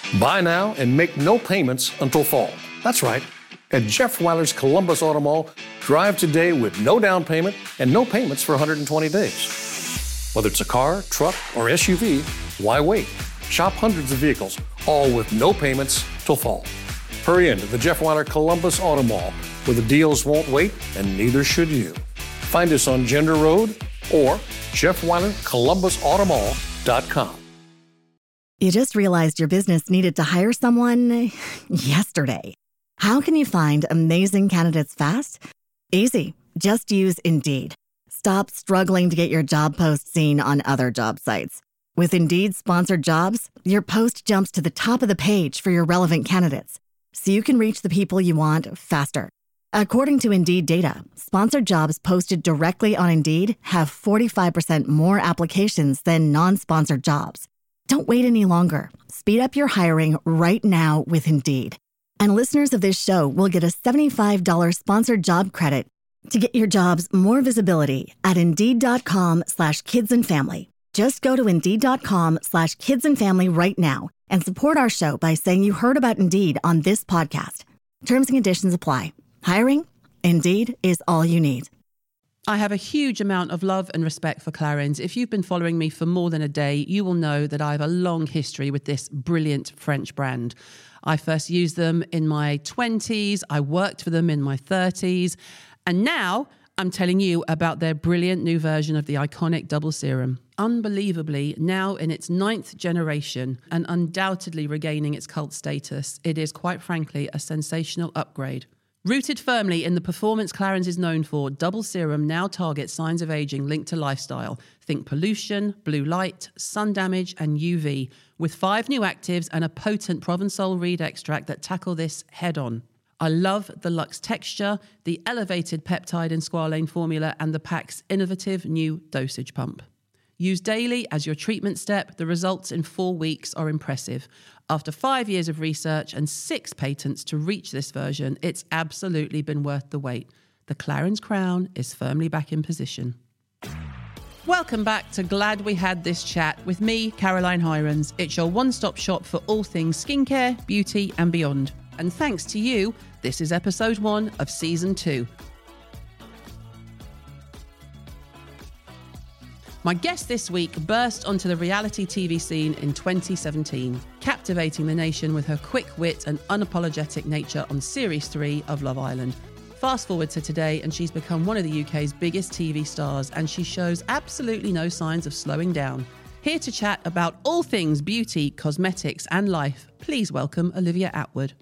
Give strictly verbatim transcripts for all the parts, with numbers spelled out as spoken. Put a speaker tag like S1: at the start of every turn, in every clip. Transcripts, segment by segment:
S1: Buy now and make no payments until fall. That's right. At Jeff Weiler's Columbus Auto Mall, drive today with no down payment and no payments for one hundred twenty days. Whether it's a car, truck, or S U V, why wait? Shop hundreds of vehicles, all with no payments till fall. Hurry into the Jeff Weiler Columbus Auto Mall, where the deals won't wait and neither should you. Find us on Gender Road or Jeff Weiler Columbus Auto Mall dot com.
S2: You just realized your business needed to hire someone yesterday. How can you find amazing candidates fast? Easy. Just use Indeed. Stop struggling to get your job post seen on other job sites. With Indeed sponsored jobs, your post jumps to the top of the page for your relevant candidates, so you can reach the people you want faster. According to Indeed data, sponsored jobs posted directly on Indeed have forty-five percent more applications than non-sponsored jobs. Don't wait any longer. Speed up your hiring right now with Indeed. And listeners of this show will get a seventy-five dollars sponsored job credit to get your jobs more visibility at Indeed.com slash kids and family. Just go to Indeed.com slash kids and family right now and support our show by saying you heard about Indeed on this podcast. Terms and conditions apply. Hiring? Indeed is all you need.
S3: I have a huge amount of love and respect for Clarins. If you've been following me for more than a day, you will know that I have a long history with this brilliant French brand. I first used them in my twenties, I worked for them in my thirties, and now I'm telling you about their brilliant new version of the iconic double serum. Unbelievably, now in its ninth generation and undoubtedly regaining its cult status, it is quite frankly a sensational upgrade. Rooted firmly in the performance Clarins is known for, Double Serum now targets signs of aging linked to lifestyle. Think pollution, blue light, sun damage, and U V, with five new actives and a potent Provençal reed extract that tackle this head-on. I love the luxe texture, the elevated peptide and squalane formula, and the pack's innovative new dosage pump. Used daily as your treatment step, the results in four weeks are impressive. After five years of research and six patents to reach this version, it's absolutely been worth the wait. The Clarins crown is firmly back in position. Welcome back to Glad We Had This Chat with me, Caroline Hirons. It's your one-stop shop for all things skincare, beauty and beyond. And thanks to you, this is episode one of season two. My guest this week burst onto the reality T V scene in twenty seventeen, captivating the nation with her quick wit and unapologetic nature on Series three of Love Island. Fast forward to today and she's become one of the U K's biggest T V stars, and she shows absolutely no signs of slowing down. Here to chat about all things beauty, cosmetics and life, please welcome Olivia Attwood.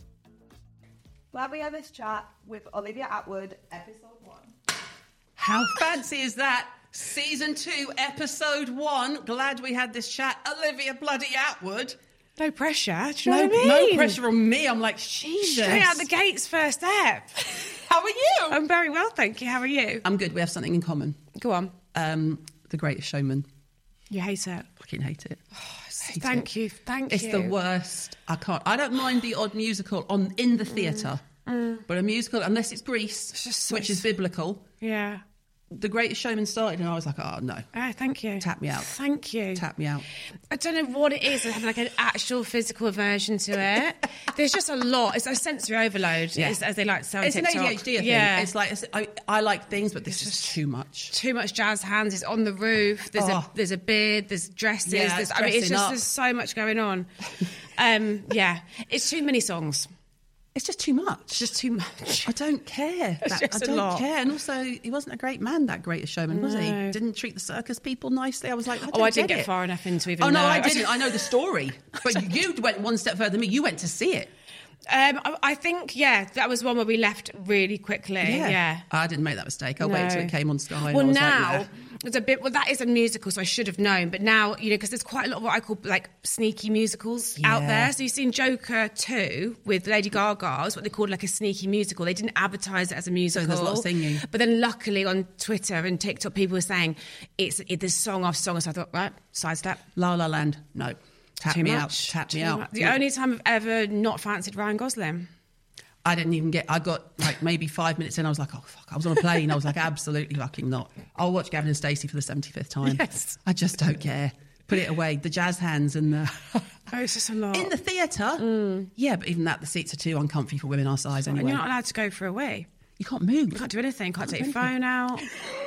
S4: Glad we had this chat with Olivia Attwood, episode one.
S3: How fancy is that? Season two, episode one. Glad we had this chat. Olivia bloody Attwood.
S5: No pressure. Do you
S3: no,
S5: know what I mean?
S3: No pressure on me. I'm like, Jesus.
S5: Straight out the gates, first step.
S3: How are you?
S5: I'm very well, thank you. How are you?
S3: I'm good. We have something in common.
S5: Go on.
S3: Um, The Greatest Showman.
S5: You hate it?
S3: Fucking hate it.
S5: Oh,
S3: hate
S5: thank
S3: it.
S5: you. Thank
S3: it's
S5: you.
S3: It's the worst. I can't. I don't mind the odd musical on in the theatre, mm. Mm. but a musical, unless it's Grease, it's just, which is biblical.
S5: Yeah.
S3: The Greatest Showman started and I was like, oh, no.
S5: Oh, thank you.
S3: Tap me out.
S5: Thank you.
S3: Tap me out.
S5: I don't know what it is. I have like an actual physical aversion to it. There's just a lot. It's a sensory overload, yeah. as, as they like to say on
S3: It's
S5: TikTok.
S3: an A D H D thing.
S5: Yeah.
S3: It's like, it's, I, I like things, but this is too much.
S5: Too much jazz hands. It's on the roof. There's,
S3: oh.
S5: a, there's a beard. There's dresses.
S3: Yeah,
S5: there's, I mean, it's just,
S3: up.
S5: there's so much going on. um, yeah. It's too many songs.
S3: It's just too much.
S5: It's just too much.
S3: I don't care.
S5: It's
S3: that,
S5: just
S3: I don't
S5: a lot.
S3: care. And also, he wasn't a great man, that Greatest Showman, was
S5: no.
S3: he? Didn't treat the circus people nicely. I was like, I don't
S5: oh, I didn't
S3: get,
S5: get
S3: it.
S5: far enough into even.
S3: Oh no,
S5: know.
S3: I didn't. I know the story, but you went one step further than me. You went to see it.
S5: Um, I, I think, yeah, that was one where we left really quickly. Yeah, yeah.
S3: I didn't make that mistake. I
S5: no.
S3: waited till it came on Sky.
S5: Well,
S3: and I was
S5: now
S3: like, yeah.
S5: it's a bit. Well, that is a musical, so I should have known. But now, you know, because there's quite a lot of what I call like sneaky musicals
S3: yeah.
S5: out there. So you've seen Joker two with Lady Gaga. It's what they called like a sneaky musical. They didn't advertise it as a musical.
S3: So there's a lot of singing.
S5: But then, luckily, on Twitter and TikTok, people were saying it's it, there's song after song. So I thought, right, sidestep.
S3: La La Land, no. Tap
S5: Too
S3: me
S5: much.
S3: out. Tap
S5: Too
S3: me out.
S5: Much. The only time I've ever not fancied Ryan Gosling.
S3: I didn't even get, I got like maybe five minutes in, I was like, oh, fuck, I was on a plane. I was like, absolutely fucking not. I'll watch Gavin and Stacey for the seventy-fifth time.
S5: Yes.
S3: I just don't care. Put it away. The jazz hands and the,
S5: Oh, it's just a lot.
S3: In the theatre? Mm. Yeah, but even that, the seats are too uncomfy for women our size anyway.
S5: And you're not allowed to go for a wee.
S3: You can't move.
S5: You can't do anything. You can't take your phone out.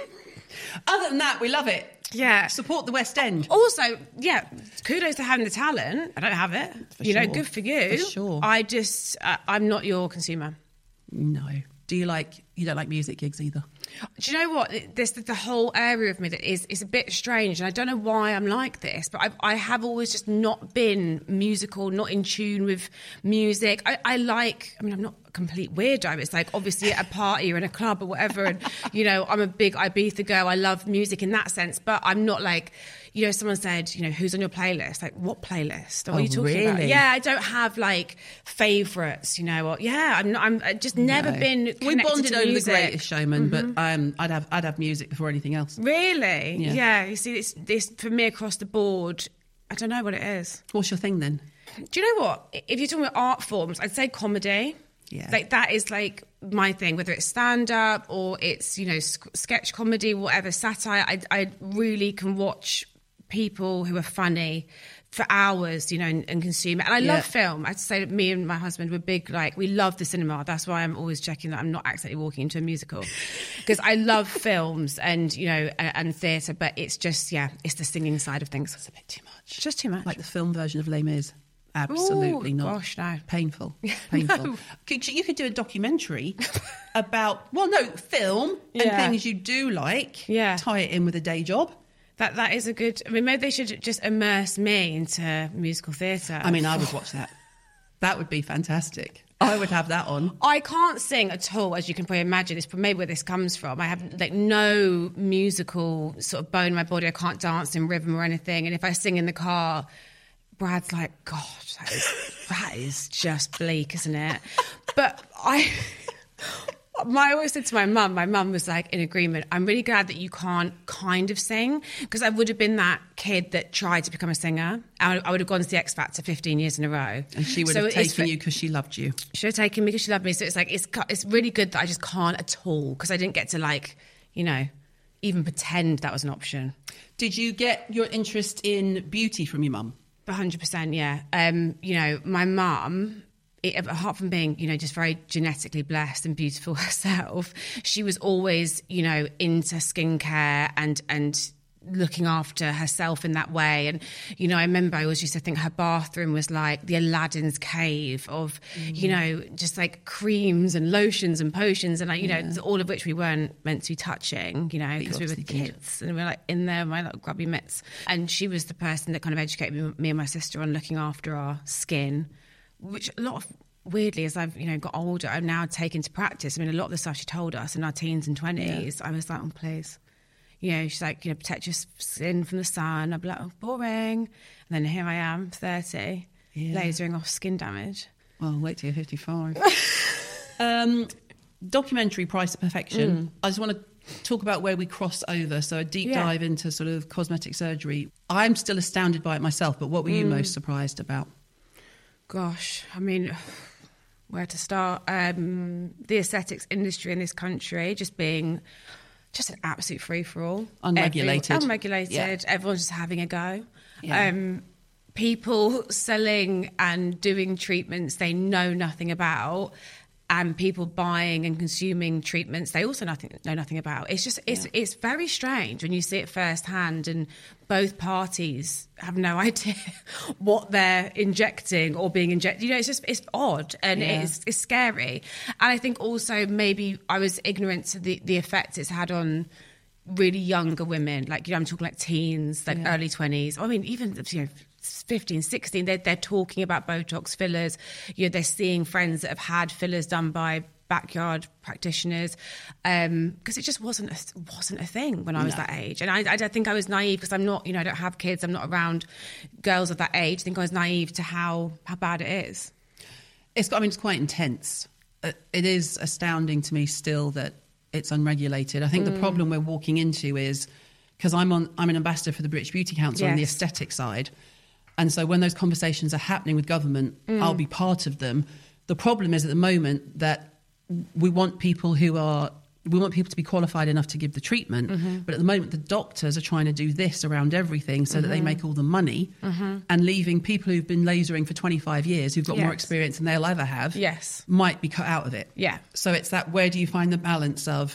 S3: Other than that, we love it.
S5: Yeah.
S3: Support the West End.
S5: Also, yeah, kudos to having the talent. I don't have it.
S3: For
S5: you
S3: sure.
S5: know, good for you.
S3: For sure.
S5: I just, uh, I'm not your consumer.
S3: No. Do you like, you don't like music gigs either?
S5: Do you know what? There's the, the whole area of me that is is a bit strange, and I don't know why I'm like this, but I, I have always just not been musical, not in tune with music. I, I like, I mean, I'm not a complete weirdo. It's like, obviously at a party or in a club or whatever, and, you know, I'm a big Ibiza girl. I love music in that sense, but I'm not like, you know, someone said, you know, who's on your playlist? Like, what playlist? What
S3: oh,
S5: are you talking
S3: really?
S5: about? Yeah, I don't have like favourites, you know. Or, yeah, I'm not, I'm just never
S3: no.
S5: been
S3: We
S5: connected
S3: bonded
S5: to
S3: over
S5: music.
S3: The Greatest Showman,
S5: Mm-hmm.
S3: but um, I'd have I'd have music before anything else.
S5: Really?
S3: Yeah.
S5: Yeah. You see, this, this for me across the board, I don't know what it is.
S3: What's your thing then?
S5: Do you know what? If you're talking about art forms, I'd say comedy.
S3: Yeah.
S5: Like that is like my thing, whether it's stand-up or it's, you know, sk- sketch comedy, whatever, satire. I, I really can watch people who are funny for hours, you know, and, and consume it. And I
S3: Yeah.
S5: love film. I'd say that me and my husband were big, like, we love the cinema. That's why I'm always checking that I'm not accidentally walking into a musical. Because I love films and, you know, and, and theatre, but it's just, yeah, it's the singing side of things.
S3: It's a bit too much.
S5: It's just too much.
S3: Like the film version of Les Mis. Absolutely
S5: Ooh,
S3: not.
S5: gosh, no.
S3: Painful. Painful.
S5: No.
S3: Could you, you could do a documentary about, well, no, film and
S5: Yeah.
S3: things you do like.
S5: Yeah.
S3: Tie it in with a day job.
S5: That That is a good... I mean, maybe they should just immerse me into musical theatre.
S3: I mean, I would watch that. That would be fantastic. I would have that on.
S5: I can't sing at all, as you can probably imagine. It's maybe where this comes from. I have like no musical sort of bone in my body. I can't dance in rhythm or anything. And if I sing in the car, Brad's like, God, that is, that is just bleak, isn't it? But I... I always said to my mum, my mum was like in agreement, I'm really glad that you can't kind of sing, because I would have been that kid that tried to become a singer. I, I would have gone to the X Factor fifteen years in a row.
S3: And she would
S5: So
S3: have
S5: it's
S3: taken
S5: for-
S3: you because she loved you.
S5: She would have taken me because she loved me. So it's like, it's it's really good that I just can't at all, because I didn't get to like, you know, even pretend that was an option.
S3: Did you get your interest in beauty from your mum?
S5: one hundred percent, yeah. Um, you know, my mum... It, apart from being, you know, just very genetically blessed and beautiful herself, she was always, you know, into skincare and and looking after herself in that way. And, you know, I remember I always used to think her bathroom was like the Aladdin's cave of, mm. you know, just like creams and lotions and potions and, like, you yeah. know, all of which we weren't meant to be touching, you know, because we were kids did. And we were like in there, my little grubby mitts. And she was the person that kind of educated me, me and my sister on looking after our skin, which a lot of, weirdly, as I've, you know, got older, I've now taken to practice. I mean, a lot of the stuff she told us in our teens and twenties, yeah. I was like, oh, please. You know, she's like, you know, protect your skin from the sun. I'd be like, oh, boring. And then here I am, thirty, yeah. lasering off skin damage.
S3: Well, wait till you're fifty-five. um, documentary Price of Perfection. Mm. I just want to talk about where we cross over. So a deep yeah. dive into sort of cosmetic surgery. I'm still astounded by it myself, but what were you mm. most surprised about?
S5: Gosh, I mean, where to start? Um, the aesthetics industry in this country just being just an absolute free-for-all.
S3: Unregulated.
S5: Every, unregulated. Yeah. Everyone's just having a go. Yeah. Um, people selling and doing treatments they know nothing about, and people buying and consuming treatments they also nothing, know nothing about. It's just, it's yeah. it's very strange when you see it firsthand, and both parties have no idea what they're injecting or being injected. You know, it's just, it's odd and yeah. it's, it's scary. And I think also maybe I was ignorant to the, the effect it's had on really younger women. Like, you know, I'm talking like teens, like yeah. early twenties. I mean, even, you know, fifteen, sixteen, they're, they're talking about Botox fillers. You know, they're seeing friends that have had fillers done by backyard practitioners, because um, it just wasn't a, wasn't a thing when I was no. that age. And I, I don't think I was naive, because I'm not, you know, I don't have kids. I'm not around girls of that age. I think I was naive to how, how bad it is.
S3: It's, I mean, it's quite intense. It is astounding to me still that it's unregulated. I think mm. the problem we're walking into is, because I'm on, I'm an ambassador for the British Beauty Council yes. on the aesthetic side. And so when those conversations are happening with government, mm. I'll be part of them. The problem is at the moment that we want people who are we want people to be qualified enough to give the treatment. Mm-hmm. But at the moment, the doctors are trying to do this around everything so mm-hmm. that they make all the money mm-hmm. and leaving people who've been lasering for twenty-five years, who've got yes. more experience than they'll ever have,
S5: yes.
S3: might be cut out of it.
S5: Yeah.
S3: So it's that, where do you find the balance of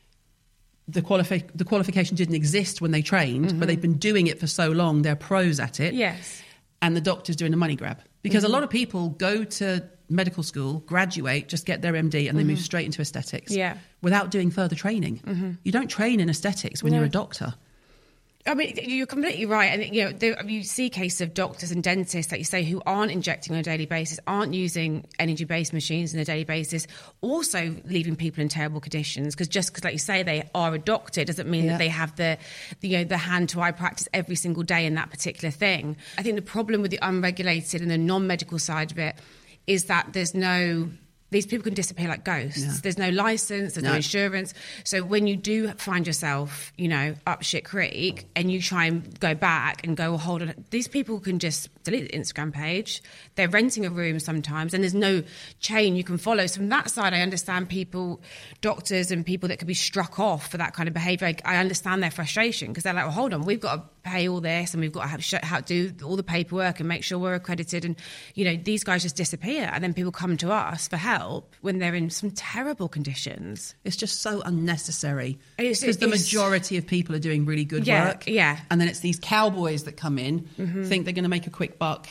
S3: the, qualifi- the qualification didn't exist when they trained, mm-hmm. but they've been doing it for so long, they're pros at it.
S5: Yes.
S3: And the doctor's doing a money grab. Because mm-hmm. a lot of people go to medical school, graduate, just get their M D, and they mm-hmm. move straight into aesthetics
S5: yeah.
S3: without doing further training. Mm-hmm. You don't train in aesthetics when no. you're a doctor.
S5: I mean, you're completely right. And, you know, there, you see cases of doctors and dentists, like you say, who aren't injecting on a daily basis, aren't using energy-based machines on a daily basis, also leaving people in terrible conditions. Because just because, like you say, they are a doctor doesn't mean yeah. that they have the, the, you know, the hand-to-eye practice every single day in that particular thing. I think the problem with the unregulated and the non-medical side of it is that there's no... These people can disappear like ghosts. Yeah. There's no license, there's no. no insurance. So when you do find yourself, you know, up shit creek and you try and go back and go, well, hold on, these people can just delete the Instagram page. They're renting a room sometimes and there's no chain you can follow. So from that side, I understand people, doctors and people that could be struck off for that kind of behaviour. I, I understand their frustration because they're like, well, hold on, we've got to pay all this and we've got to have, how to do all the paperwork and make sure we're accredited. And, you know, these guys just disappear and then people come to us for help when they're in some terrible conditions.
S3: It's just so unnecessary because the majority of people are doing really good
S5: yeah,
S3: work.
S5: Yeah.
S3: And then it's these cowboys that come in, mm-hmm. think they're going to make a quick buck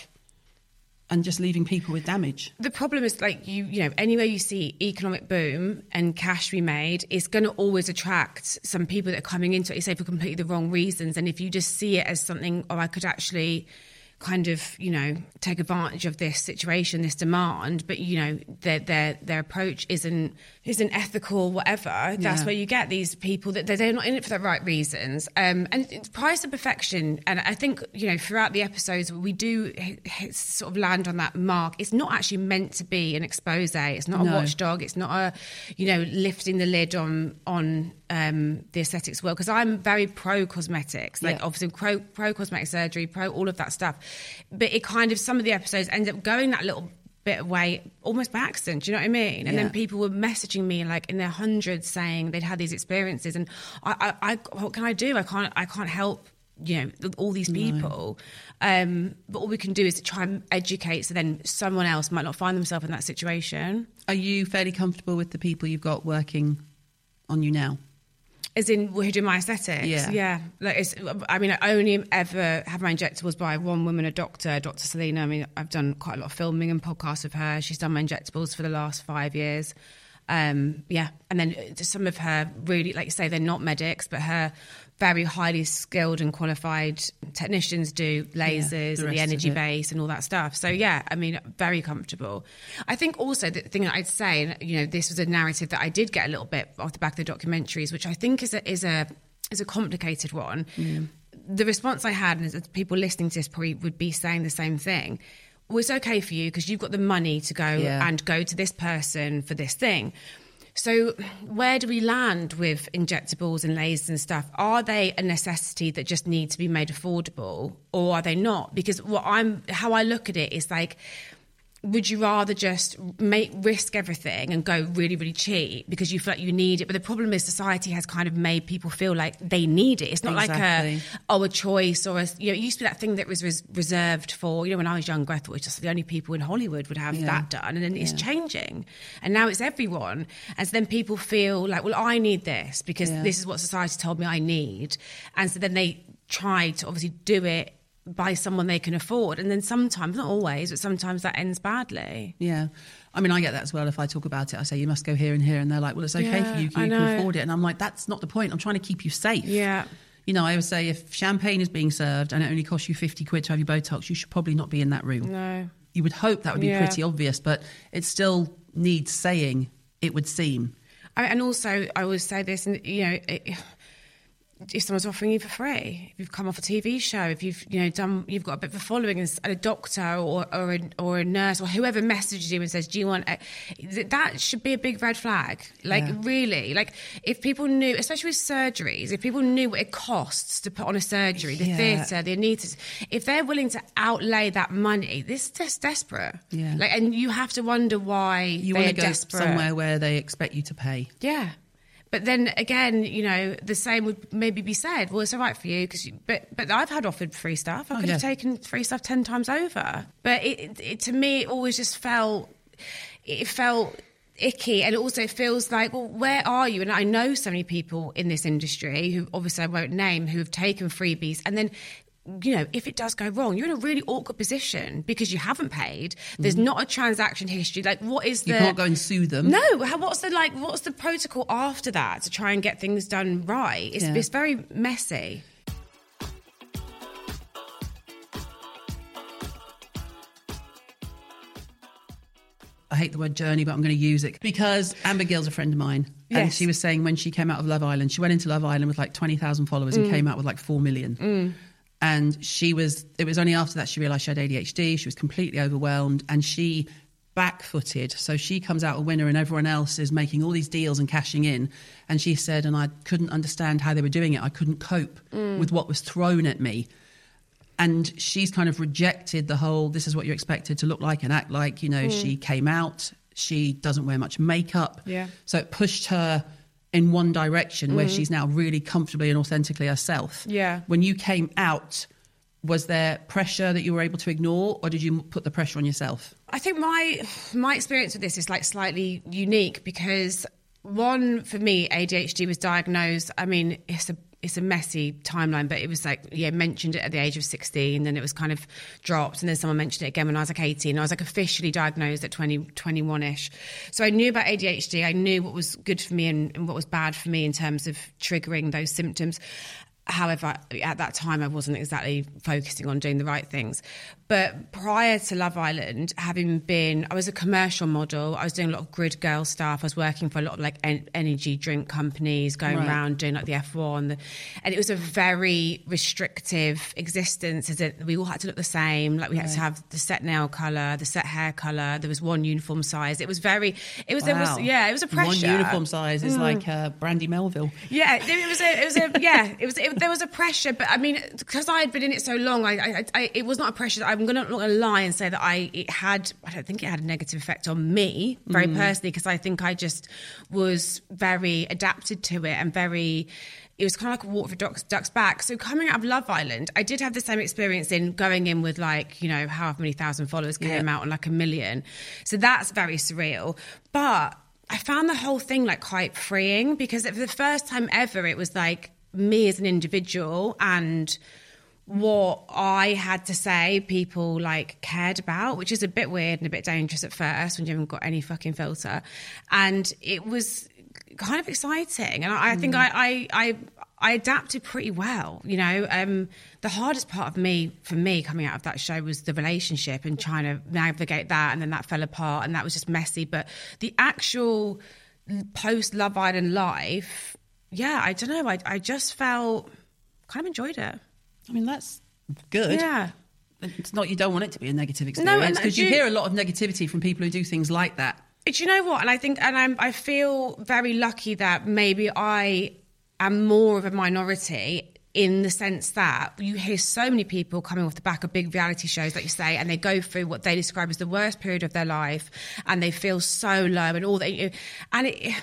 S3: and just leaving people with damage.
S5: The problem is, like, you you know, anywhere you see economic boom and cash be made, it's going to always attract some people that are coming into it, you say, for completely the wrong reasons. And if you just see it as something, oh, I could actually kind of, you know, take advantage of this situation, this demand, but, you know, their their their approach isn't isn't ethical, whatever. That's yeah. where you get these people that they're not in it for the right reasons. Um, and it's price of perfection. And I think, you know, throughout the episodes, we do sort of land on that mark. It's not actually meant to be an expose. It's not
S3: no.
S5: a watchdog. It's not a, you know, lifting the lid on on um, the aesthetics world. Because I'm very pro cosmetics, like yeah. obviously pro pro cosmetic surgery, pro all of that stuff. But it kind of, some of the episodes end up going that little bit away almost by accident, do you know what I mean? And yeah. then people were messaging me like in their hundreds saying they'd had these experiences and I, I, I what can I do? I can't I can't help, you know, all these people. No. Um, but all we can do is to try and educate so then someone else might not find themselves in that situation.
S3: Are you fairly comfortable with the people you've got working on you now?
S5: As in, who do my aesthetics?
S3: Yeah.
S5: Yeah. Like it's, I mean, I only ever have my injectables by one woman, a doctor, Doctor Selena. I mean, I've done quite a lot of filming and podcasts with her. She's done my injectables for the last five years. Um, yeah. And then some of her really, like you say, they're not medics, but her very highly skilled and qualified technicians do lasers yeah, the and the energy base and all that stuff. So, yeah, I mean, very comfortable. I think also the thing that I'd say, and, you know, this was a narrative that I did get a little bit off the back of the documentaries, which I think is a, is a, is a complicated one. Mm. The response I had, and people listening to this probably would be saying the same thing, well, it's okay for you because you've got the money to go yeah. and go to this person for this thing. So where do we land with injectables and lasers and stuff? Are they a necessity that just need to be made affordable, or are they not? Because what I'm, how I look at it is like, would you rather just make risk everything and go really, really cheap because you feel like you need it? But the problem is society has kind of made people feel like they need it. It's not exactly. like a, oh, a choice or a, you know, it used to be that thing that was res- reserved for, you know, when I was younger, I thought it was just the only people in Hollywood would have yeah. that done. And then it's yeah. changing. And now it's everyone. And so then people feel like, well, I need this because yeah. this is what society told me I need. And so then they try to obviously do it by someone they can afford, and then sometimes, not always, but sometimes that ends badly.
S3: Yeah, I mean, I get that as well. If I talk about it, I say you must go here and here, and they're like, well, it's okay yeah, for you, you can afford it, and I'm like, that's not the point. I'm trying to keep you safe.
S5: Yeah,
S3: you know, I would say if champagne is being served and it only costs you fifty quid to have your Botox, you should probably not be in that room.
S5: No,
S3: you would hope that would be yeah. pretty obvious, but it still needs saying, it would seem.
S5: I, and also, I always say this, and you know. It, if someone's offering you for free, if you've come off a T V show, if you've you know done, you've got a bit of a following, and a doctor or or a, or a nurse or whoever messages you and says, "Do you want?" A, that should be a big red flag. Like yeah. really, like if people knew, especially with surgeries, if people knew what it costs to put on a surgery, the yeah. theatre, the anaesthetists, if they're willing to outlay that money, this is just desperate.
S3: Yeah,
S5: like, and you have to wonder why
S3: you
S5: want to
S3: go
S5: desperate.
S3: somewhere where they expect you to pay.
S5: Yeah. But then again, you know, the same would maybe be said. Well, it's all right for you, because, but but I've had offered free stuff. I
S3: Oh,
S5: could
S3: yeah.
S5: have taken free stuff ten times over. But it, it, it to me, it always just felt, it felt icky, and also it feels like, well, where are you? And I know so many people in this industry who obviously I won't name, who have taken freebies, and then, you know, if it does go wrong, you're in a really awkward position because you haven't paid. There's mm. not a transaction history. Like, what is the?
S3: You can't go and sue them.
S5: No. How, what's the like? What's the protocol after that to try and get things done right? It's,
S3: Yeah.
S5: it's very messy.
S3: I hate the word journey, but I'm going to use it because Amber Gill's a friend of mine. And
S5: Yes.
S3: she was saying when she came out of Love Island, she went into Love Island with like twenty thousand followers and came out with like four million.
S5: Mm.
S3: And she was, it was only after that she realised she had A D H D. She was completely overwhelmed and she back-footed. So she comes out a winner and everyone else is making all these deals and cashing in. And she said, and I couldn't understand how they were doing it. I couldn't cope
S5: Mm.
S3: with what was thrown at me. And she's kind of rejected the whole, this is what you're expected to look like and act like. You know,
S5: Mm.
S3: she came out, she doesn't wear much makeup.
S5: Yeah.
S3: So it pushed her in one direction where
S5: Mm.
S3: she's now really comfortably and authentically herself.
S5: Yeah.
S3: When you came out, was there pressure that you were able to ignore, or did you put the pressure on yourself?
S5: I think my my experience with this is like slightly unique because, one, for me, A D H D was diagnosed. I mean, it's a it's a messy timeline, but it was like, yeah, mentioned it at the age of sixteen, then it was kind of dropped, and then someone mentioned it again when I was like eighteen. I was like officially diagnosed at twenty, twenty-one-ish. So I knew about A D H D. I knew what was good for me and, and what was bad for me in terms of triggering those symptoms. However, at that time, I wasn't exactly focusing on doing the right things. But prior to Love Island, having been, I was a commercial model. I was doing a lot of grid girl stuff. I was working for a lot of like en- energy drink companies, going
S3: Right.
S5: around doing like the F one. The, and it was a very restrictive existence. As it, we all had to look the same. Like we had
S3: Right.
S5: to have the set nail colour, the set hair colour. There was one uniform size. It was very, it was, there
S3: Wow.
S5: was, yeah, it was a pressure.
S3: One uniform size is like uh, Brandy Melville.
S5: Yeah, it was a, it was a, yeah, it was, it, there was a pressure, but I mean, because I had been in it so long, I, I, I it was not a pressure. That I'm gonna, not going to lie and say that I, it had, I don't think it had a negative effect on me very
S3: Mm.
S5: personally, because I think I just was very adapted to it and very, it was kind of like a water for ducks, ducks back. So coming out of Love Island, I did have the same experience in going in with like, you know, however many thousand followers came
S3: Yeah.
S5: out on like a million. So that's very surreal. But I found the whole thing like quite freeing, because for the first time ever, it was like me as an individual and what I had to say people like cared about, which is a bit weird and a bit dangerous at first when you haven't got any fucking filter. And it was kind of exciting. And I, I think I, I, I, I adapted pretty well. You know, um, the hardest part of me, for me, coming out of that show was the relationship and trying to navigate that. And then that fell apart and that was just messy. But the actual post Love Island life, yeah, I don't know. I, I just felt kind of enjoyed it.
S3: I mean, that's good.
S5: Yeah.
S3: It's not, you don't want it to be a negative
S5: No,
S3: experience,
S5: and
S3: because
S5: do
S3: you
S5: you-
S3: hear a lot of negativity from people who do things like that.
S5: Do you know what? And I think, and I'm, I feel very lucky that maybe I am more of a minority, in the sense that you hear so many people coming off the back of big reality shows, like you say, and they go through what they describe as the worst period of their life, and they feel so low and all that. And it,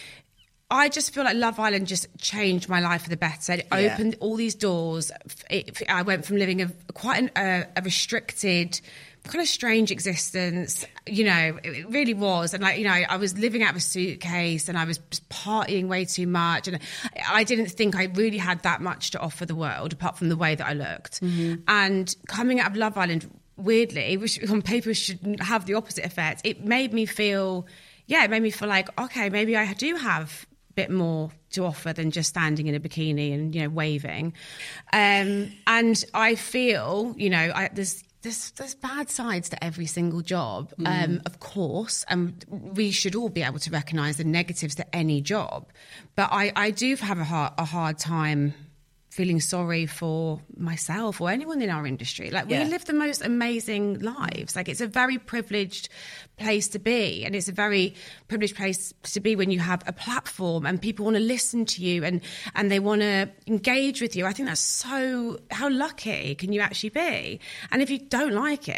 S5: I just feel like Love Island just changed my life for the better. It
S3: Yeah.
S5: opened all these doors. It, I went from living a quite an, a, a restricted, kind of strange existence. You know, it, it really was. And like, you know, I was living out of a suitcase and I was just partying way too much. And I didn't think I really had that much to offer the world, apart from the way that I looked. Mm-hmm. And coming out of Love Island, weirdly, which on paper should have the opposite effect, it made me feel, yeah, it made me feel like, okay, maybe I do have bit more to offer than just standing in a bikini and, you know, waving. Um, and I feel, you know, I, there's there's there's bad sides to every single job, mm. um, of course, and we should all be able to recognise the negatives to any job. But I, I do have a hard, a hard time feeling sorry for myself or anyone in our industry. Like,
S3: Yeah.
S5: we live the most amazing lives. Like, it's a very privileged place to be, and it's a very privileged place to be when you have a platform and people want to listen to you and and they want to engage with you. I think that's so, how lucky can you actually be? And if you don't like it,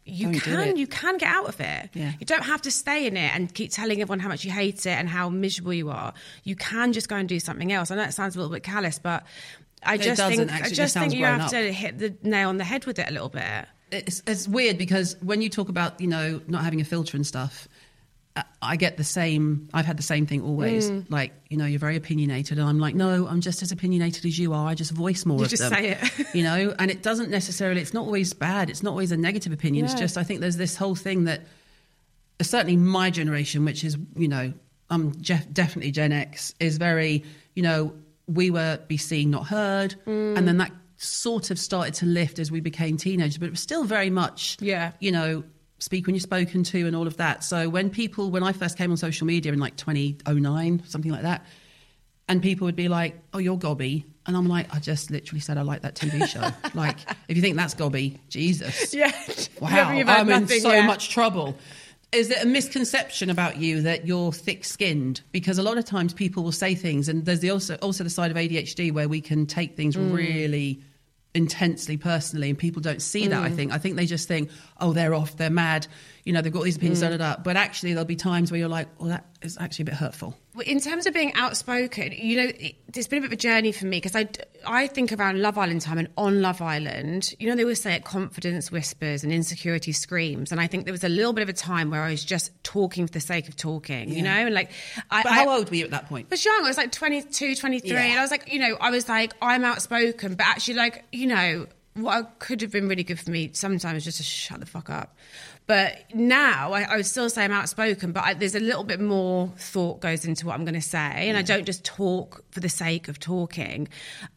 S5: you
S3: Don't
S5: can you can get out of it.
S3: Yeah.
S5: You don't have to stay in it and keep telling everyone how much you hate it and how miserable you are. You can just go and do something else. I know it sounds a little bit callous, but I
S3: It
S5: just
S3: doesn't,
S5: think
S3: actually.
S5: I
S3: It
S5: just
S3: sounds
S5: think you
S3: grown
S5: have
S3: up.
S5: to hit the nail on the head with it a little bit.
S3: It's, it's weird because when you talk about, you know, not having a filter and stuff, I- I get the same, I've had the same thing always.
S5: Mm.
S3: Like, you know, you're very opinionated. And I'm like, no, I'm just as opinionated as you are. I just voice more
S5: You
S3: of
S5: just
S3: them.
S5: say it.
S3: You know, and it doesn't necessarily, it's not always bad. It's not always a negative opinion. It's
S5: Yeah.
S3: just, I think there's this whole thing that, certainly my generation, which is, you know, I'm Jeff, definitely Gen X, is very, you know, we were be seen, not heard.
S5: Mm.
S3: And then that sort of started to lift as we became teenagers, but it was still very much,
S5: Yeah.
S3: you know, speak when you're spoken to and all of that. So when people, when I first came on social media in like twenty oh nine, something like that, and people would be like, oh, you're gobby. And I'm like, I just literally said I like that T V show. Like, if you think that's gobby, Jesus.
S5: Yeah.
S3: Wow,
S5: You've had
S3: I'm in
S5: nothing,
S3: so
S5: yeah.
S3: much trouble. Is it a misconception about you that you're thick-skinned? Because a lot of times people will say things, and there's the also also the side of A D H D where we can take things
S5: Mm.
S3: really intensely personally, and people don't see that. I
S5: Mm.
S3: think I think they just think, oh, they're off, they're mad, you know, they've got these opinions,
S5: Mm.
S3: da, da, da. But actually, there'll be times where you're like, well, that is actually a bit hurtful.
S5: In terms of being outspoken, you know, it, it's been a bit of a journey for me because I, I think around Love Island time and on Love Island, you know, they always say it, confidence whispers and insecurity screams. And I think there was a little bit of a time where I was just talking for the sake of talking, you know, and like, I,
S3: But
S5: I,
S3: how old were you at that point?
S5: I was young. I was like twenty-two, twenty-three.
S3: Yeah.
S5: And I was like, you know, I was like, I'm outspoken, but actually like, you know, what could have been really good for me sometimes just to shut the fuck up. But now I, I would still say I'm outspoken, but I, there's a little bit more thought goes into what I'm going to say. And I don't just talk for the sake of talking.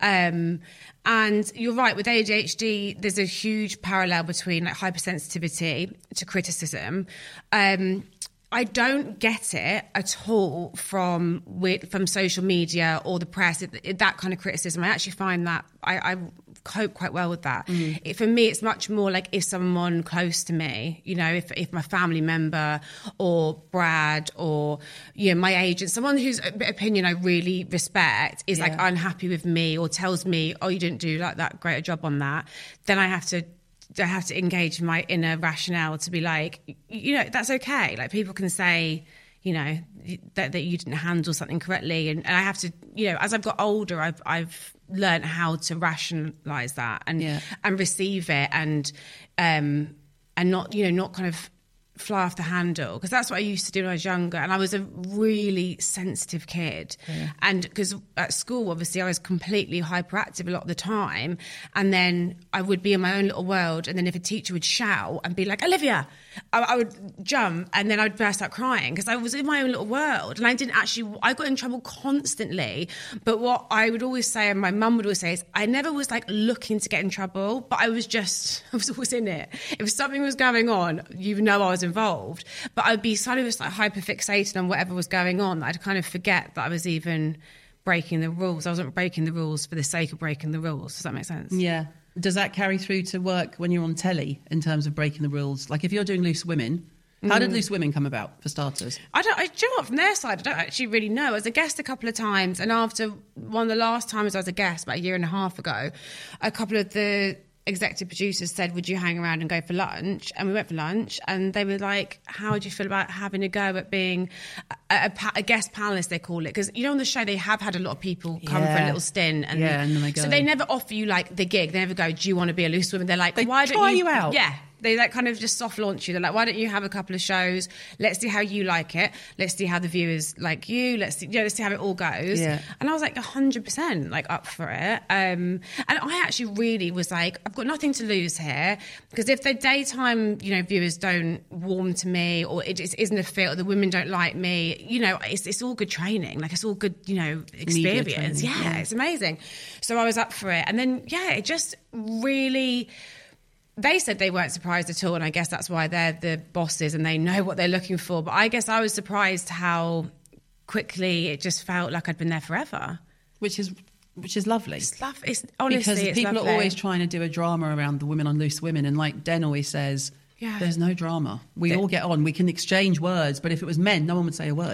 S5: Um, and you're right, with A D H D, there's a huge parallel between like hypersensitivity to criticism. Um, I don't get it at all from with, from social media or the press, it, it, that kind of criticism. I actually find that I, I cope quite well with that.
S3: Mm.
S5: It, for me, it's much more like if someone close to me, you know, if, if my family member or Brad or, you know, my agent, someone whose opinion I really respect is like
S3: Yeah.
S5: unhappy with me or tells me, oh, you didn't do like that great a job on that, then I have to I have to engage my inner rationale to be like, you know, that's okay. Like people can say, you know, that, that you didn't handle something correctly. And, and I have to, you know, as I've got older, I've, I've learned how to rationalize that and,
S3: Yeah.
S5: and receive it and, um, and not, you know, not kind of fly off the handle, because that's what I used to do when I was younger, and I was a really sensitive kid.
S3: Yeah.
S5: And because at school obviously I was completely hyperactive a lot of the time, and then I would be in my own little world, and then if a teacher would shout and be like, Olivia, I, I would jump and then I'd burst out crying because I was in my own little world, and I didn't actually, I got in trouble constantly. But what I would always say, and my mum would always say, is I never was like looking to get in trouble, but I was just, I was always in it. If something was going on, you know I was involved, but I'd be sort of just like hyper fixated on whatever was going on that I'd kind of forget that I was even breaking the rules. I wasn't breaking the rules for the sake of breaking the rules. Does that make sense?
S3: Yeah. Does that carry through to work when you're on telly in terms of breaking the rules? Like if you're doing Loose Women, how did Loose Women come about, for starters?
S5: I don't, I, do you know what, from their side, I don't actually really know. I was a guest a couple of times, and after one of the last times I was a guest, about a year and a half ago, a couple of the executive producers said, would you hang around and go for lunch? And we went for lunch, and they were like, how would you feel about having a go at being a, a, a guest panelist, they call it? Because, you know, on the show, they have had a lot of people come
S3: Yeah.
S5: for a little stint. And,
S3: Yeah, and then they go.
S5: So they never offer you, like, the gig. They never go, do you want to be a Loose Woman? They're like,
S3: They
S5: why don't
S3: try
S5: you...
S3: you out.
S5: Yeah. They like kind of just soft launch you. They're like, why don't you have a couple of shows? Let's see how you like it. Let's see how the viewers like you. Let's see, you know, let's see how it all goes.
S3: Yeah.
S5: And I was like a hundred percent like up for it. Um, and I actually really was like, I've got nothing to lose here, because if the daytime, you know, viewers don't warm to me, or it just isn't a fit, or the women don't like me, you know, it's it's all good training. Like it's all good, you know, experience.
S3: training,
S5: Yeah,
S3: yeah.
S5: it's amazing. So I was up for it, and then yeah, it just really. They said they weren't surprised at all, and I guess that's why they're the bosses and they know what they're looking for. But I guess I was surprised how quickly it just felt like I'd been there forever.
S3: Which is which is lovely.
S5: It's love. It's honestly,
S3: Because
S5: it's
S3: people
S5: lovely.
S3: are always trying to do a drama around the women on Loose Women, and like Den always says,
S5: Yeah.
S3: there's no drama. We
S5: The-
S3: all get on. We can exchange words, but if it was men, no one would say a word.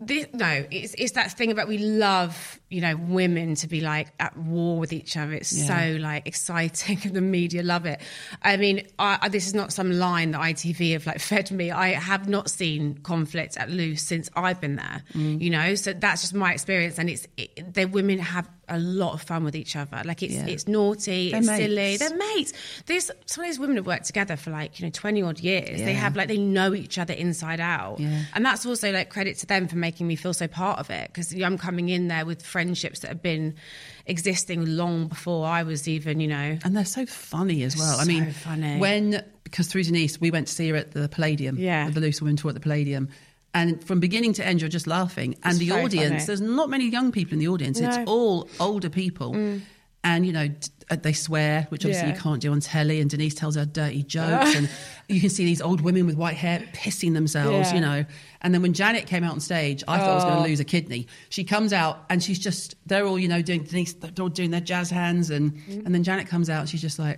S5: This, no, it's it's that thing about we love, you know, women to be like at war with each other. It's
S3: Yeah.
S5: so like exciting, and the media love it. I mean, I, I, this is not some line that I T V have like fed me. I have not seen conflict at Loose since I've been there.
S3: Mm.
S5: You know, so that's just my experience, and it's it, the women have a lot of fun with each other. Like it's
S3: Yeah.
S5: it's naughty,
S3: They're
S5: it's
S3: mates.
S5: silly. They're mates. There's some of these women have worked together for like you know twenty odd years. They
S3: Yeah.
S5: have like they know each other inside out,
S3: Yeah.
S5: and that's also like credit to them for making me feel so part of it, because I'm coming in there with friendships that have been existing long before I was even, you know.
S3: And they're so funny as well. I
S5: So
S3: mean,
S5: funny.
S3: when, because through Denise, we went to see her at the Palladium,
S5: Yeah.
S3: at the Loose Women tour at the Palladium. And from beginning to end, you're just laughing. And
S5: It's
S3: the
S5: very
S3: audience,
S5: funny.
S3: there's not many young people in the audience. It's
S5: No.
S3: all older people. And, you know, d- uh, they swear, which obviously
S5: Yeah.
S3: you can't do on telly. And Denise tells her dirty jokes. and you can see these old women with white hair pissing themselves,
S5: Yeah.
S3: you know. And then when Janet came out on stage, I thought I was going
S5: Oh.
S3: to lose a kidney. She comes out and she's just, they're all, you know, doing, Denise, they're all doing their jazz hands. And, and then Janet comes out and she's just like,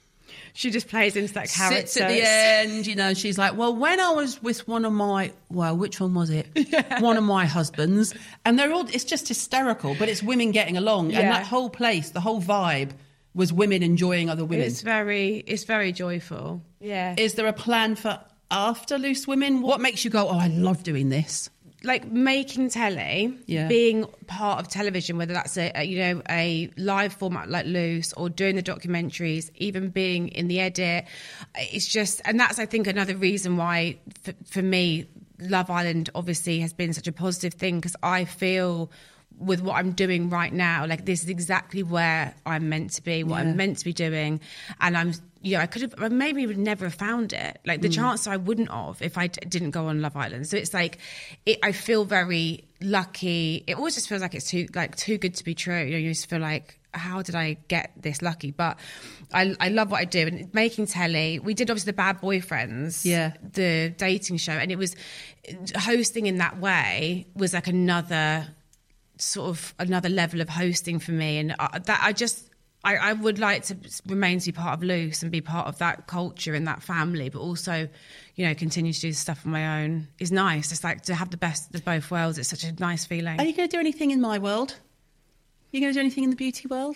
S5: She just plays into that character.
S3: sits at the end, you know, and she's like, well, when I was with one of my, well, which one was it? One of my husbands. And they're all, it's just hysterical, but it's women getting along. And
S5: Yeah.
S3: that whole place, the whole vibe was women enjoying other women.
S5: It's very, it's very joyful. Yeah.
S3: Is there a plan for after Loose Women? What makes you go, oh, I love doing this?
S5: Like making telly,
S3: Yeah.
S5: being part of television, whether that's a, a you know a live format like Loose or doing the documentaries, even being in the edit, it's just, and that's I think another reason why for, for me Love Island obviously has been such a positive thing, because I feel with what I'm doing right now, like this is exactly where I'm meant to be, what
S3: Yeah.
S5: I'm meant to be doing, and I'm. Yeah, I could have, I maybe would never have found it. Like the
S3: Mm.
S5: chance I wouldn't have if I d- didn't go on Love Island. So it's like, it, I feel very lucky. It always just feels like it's too, like too good to be true. You know, you just feel like, how did I get this lucky? But I, I love what I do. And making telly, we did obviously the Bad Boyfriends,
S3: Yeah.
S5: the dating show, and it was hosting in that way was like another sort of another level of hosting for me. And I, that I just. I, I would like to remain to be part of Loose and be part of that culture and that family, but also, you know, continue to do stuff on my own is nice. It's like to have the best of both worlds. It's such a nice feeling.
S3: Are you going to do anything in my world? You going to do anything in the beauty world?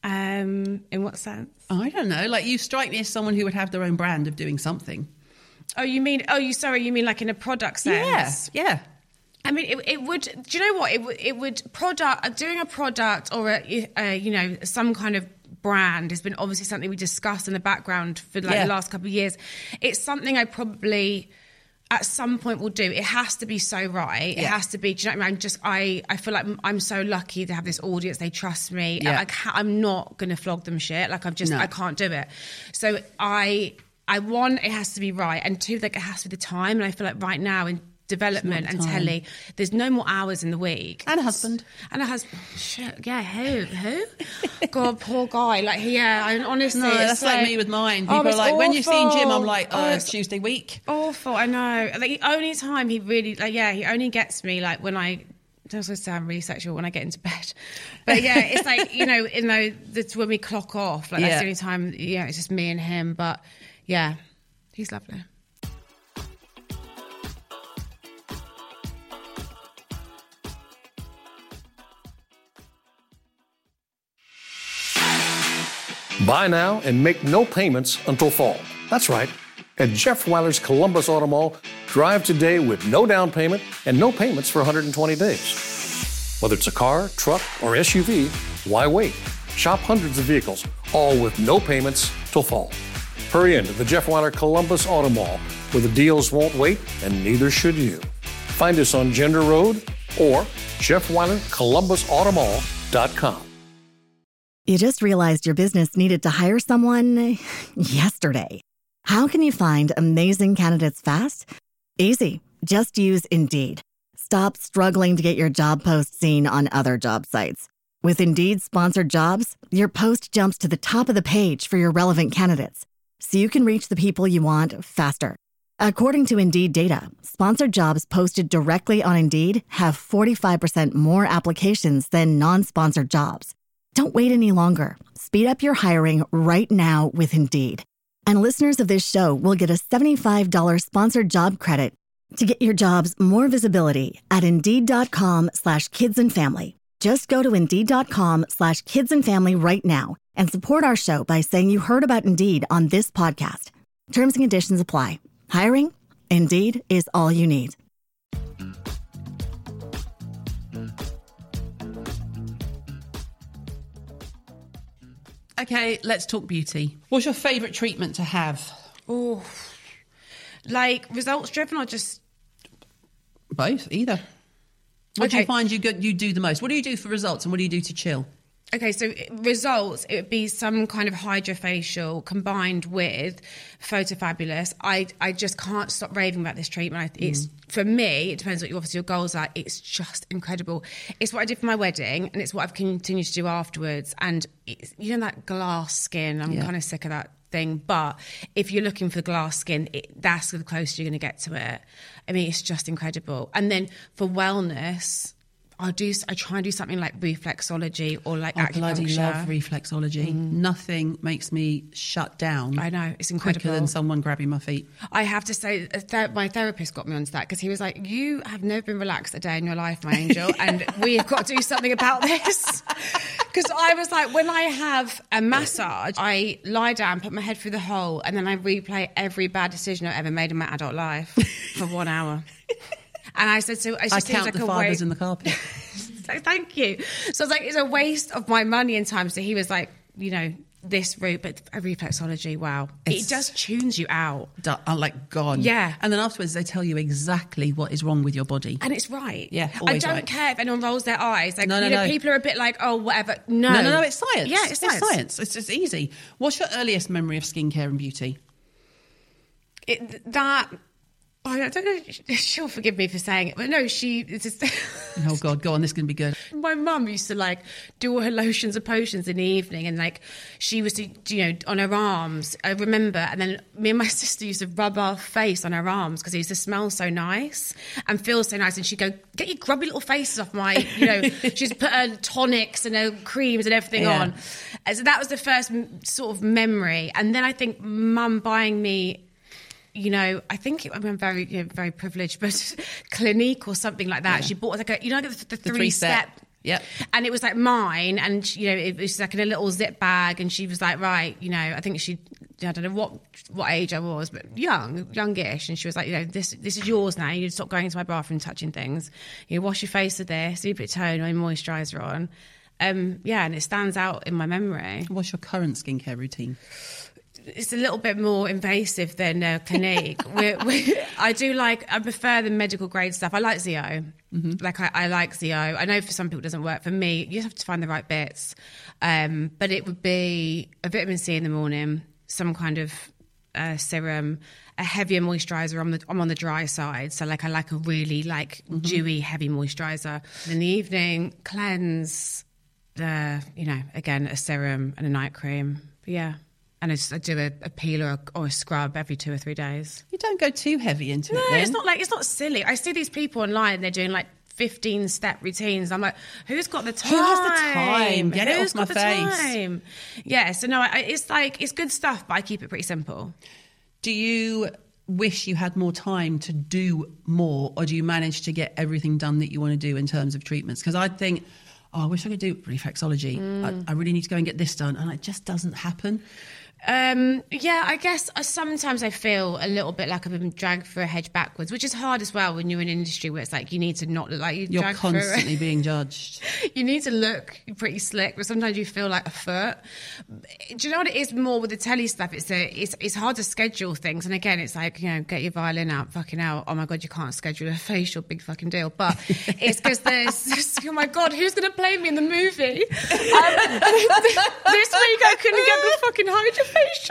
S5: Um, in what sense?
S3: I don't know. Like, you strike me as someone who would have their own brand of doing something.
S5: Oh, you mean? Oh, you sorry. You mean like in a product sense?
S3: Yeah, yeah.
S5: I mean, it, it would. Do you know what? It would. It would product doing a product or a, a you know some kind of brand has been obviously something we discussed in the background for like
S3: Yeah.
S5: the last couple of years. It's something I probably at some point will do. It has to be so right. It
S3: Yeah.
S5: has to be. Do you know what I mean? I'm just. I. I feel like I'm so lucky to have this audience. They trust me.
S3: Yeah.
S5: I ca- I'm not going to flog them shit. Like I've just.
S3: No.
S5: I can't do it. So I. I one. It has to be right, and two. Like it has to be the time. And I feel like right now in development
S3: the
S5: and
S3: time.
S5: telly, there's no more hours in the week.
S3: And a husband.
S5: And a husband. Shit, yeah, who? Who? God, poor guy. Like, yeah, I honestly.
S3: No,
S5: it's
S3: that's like, me with mine.
S5: Oh,
S3: People are
S5: it's
S3: like, when you've seen Jim, I'm
S5: awful.
S3: like, oh,
S5: Oh,
S3: it's
S5: it's
S3: Tuesday week.
S5: awful. I know. Like, the only time he really, like, yeah, he only gets me, like, when I. Does also sound really sexual when I get into bed, but yeah, it's like, you know, you know, that's when we clock off. Like
S3: Yeah.
S5: that's the only time. Yeah, it's just me and him. But yeah, he's lovely.
S1: Buy now and make no payments until fall. That's right. At Jeff Weiler's Columbus Auto Mall, drive today with no down payment and no payments for one hundred twenty days. Whether it's a car, truck, or S U V, why wait? Shop hundreds of vehicles, all with no payments till fall. Hurry into the Jeff Weiler Columbus Auto Mall, where the deals won't wait and neither should you. Find us on Gender Road or Jeff Weiler Columbus Auto Mall dot com.
S2: You just realized your business needed to hire someone yesterday. How can you find amazing candidates fast? Easy. Just use Indeed. Stop struggling to get your job post seen on other job sites. With Indeed sponsored jobs, your post jumps to the top of the page for your relevant candidates, so you can reach the people you want faster. According to Indeed data, sponsored jobs posted directly on Indeed have forty-five percent more applications than non-sponsored jobs. Don't wait any longer. Speed up your hiring right now with Indeed. And listeners of this show will get a seventy-five dollars sponsored job credit To get your jobs more visibility at Indeed.com slash kids and family. Just go to Indeed.com slash kids and family right now and support our show by saying you heard about Indeed on this podcast. Terms and conditions apply. Hiring? Indeed is all you need.
S3: Okay, let's talk beauty. What's your favourite treatment to have?
S5: Oh, like results driven or just
S3: both? Either. What do
S5: Okay.
S3: you find you go, you do the most? What do you do for results, and what do you do to chill?
S5: Okay, so results, it would be some kind of hydrofacial combined with Photofabulous. I I just can't stop raving about this treatment. I, it's for me, it depends what your, obviously your goals are. It's just incredible. It's what I did for my wedding, and it's what I've continued to do afterwards. And it's, you know that glass skin, I'm
S3: Yeah.
S5: kind of sick of that thing. But if you're looking for glass skin, it, that's the closest you're going to get to it. I mean, it's just incredible. And then for wellness, I'll do. I try and do something like reflexology or like
S3: I
S5: acupuncture.
S3: bloody love reflexology. Nothing makes me shut down.
S5: I know, it's
S3: quicker
S5: incredible.
S3: than someone grabbing my feet.
S5: I have to say, a ther- my therapist got me onto that because he was like, "You have never been relaxed a day in your life, my angel, and we've got to do something about this." Because I was like, when I have a massage, I lie down, put my head through the hole, and then I replay every bad decision I've ever made in my adult life for one hour. And I said, so it just
S3: I
S5: seems
S3: count
S5: like
S3: the
S5: a
S3: fibres
S5: waste.
S3: in the carpet.
S5: So thank you. So I was like, it's a waste of my money and time. So he was like, you know, this route, but a reflexology, wow.
S3: It's-
S5: it just tunes you out.
S3: Du- I'm like, gone.
S5: Yeah.
S3: And then afterwards, they tell you exactly what is wrong with your body.
S5: And it's right.
S3: Yeah,
S5: I
S3: always
S5: don't
S3: right.
S5: care if anyone rolls their eyes. Like,
S3: No, no,
S5: you know,
S3: no.
S5: people are a bit like, oh, whatever. No.
S3: No, no, no, it's science.
S5: Yeah, it's science.
S3: It's science. It's, it's easy. What's your earliest memory of skincare and beauty?
S5: It, that... I don't know. She'll forgive me for saying it, but no, she. It's just,
S3: Oh, God, go on. This is going to be good.
S5: my mum used to like do all her lotions and potions in the evening, and like she was, you know, on her arms. I remember, and then me and my sister used to rub our face on her arms because it used to smell so nice and feel so nice. And she'd go, "Get your grubby little faces off my," you know. She'd put her tonics and her creams and everything
S3: Yeah.
S5: on. And so that was the first m- sort of memory, and then I think mum buying me. You know, I think it, I mean, I'm very, you know, very privileged, but Clinique or something like that.
S3: Yeah.
S5: She bought like a, you know, the, the,
S3: The
S5: three,
S3: three-step.
S5: step.
S3: Yep.
S5: And it was like mine, and you know, it was like in a little zip bag, and she was like, right, you know, I think she, I don't know what what age I was, but young, youngish, and she was like, you know, this this is yours now. You need to stop going into my bathroom, touching things. You wash your face with this, you put tone or moisturiser on. Um, yeah, and it stands out in my memory.
S3: What's your current skincare routine?
S5: It's a little bit more invasive than uh, Clinique. we're, we're, I do like, I prefer the medical grade stuff. I like Z O. Mm-hmm. Like, I, I like Z O. I know for some people it doesn't work. For me, you have to find the right bits. Um, but it would be a vitamin C in the morning, some kind of uh, serum, a heavier moisturiser. I'm, the, I'm on the dry side. So, like, I like a really, like, mm-hmm. dewy, heavy moisturiser. And in the evening, cleanse, uh, you know, again, a serum and a night cream. But yeah. And I, just, I do a, a peel or a, or a scrub every two or three days.
S3: You don't go too heavy into
S5: No,
S3: it then.
S5: it's not like it's not silly. I see these people online; they're doing like fifteen step routines. I'm like, who's got the time?
S3: Who has the time? Get it
S5: Who's
S3: off my
S5: got the
S3: face.
S5: time? Yeah. So no, I, it's like it's good stuff, but I keep it pretty simple.
S3: Do you wish you had more time to do more, or do you manage to get everything done that you want to do in terms of treatments? Because I think, oh, I wish I could do reflexology.
S5: Mm.
S3: I, I really need to go and get this done, and it just doesn't happen.
S5: Um, yeah, I guess uh, sometimes I feel a little bit like I've been dragged through a hedge backwards, which is hard as well when you're in an industry where it's like you need to not look like you're,
S3: You're
S5: dragged
S3: constantly
S5: through.
S3: being judged.
S5: You need to look pretty slick, but sometimes you feel like a foot. Do you know what it is more with the telly stuff? It's a, it's it's hard to schedule things, and again, it's like, you know, get your violin out, fucking out. Oh my god, you can't schedule a facial, big fucking deal. But it's because there's oh my god, who's going to play me in the movie? Um, this week I couldn't get the fucking hydrofacial.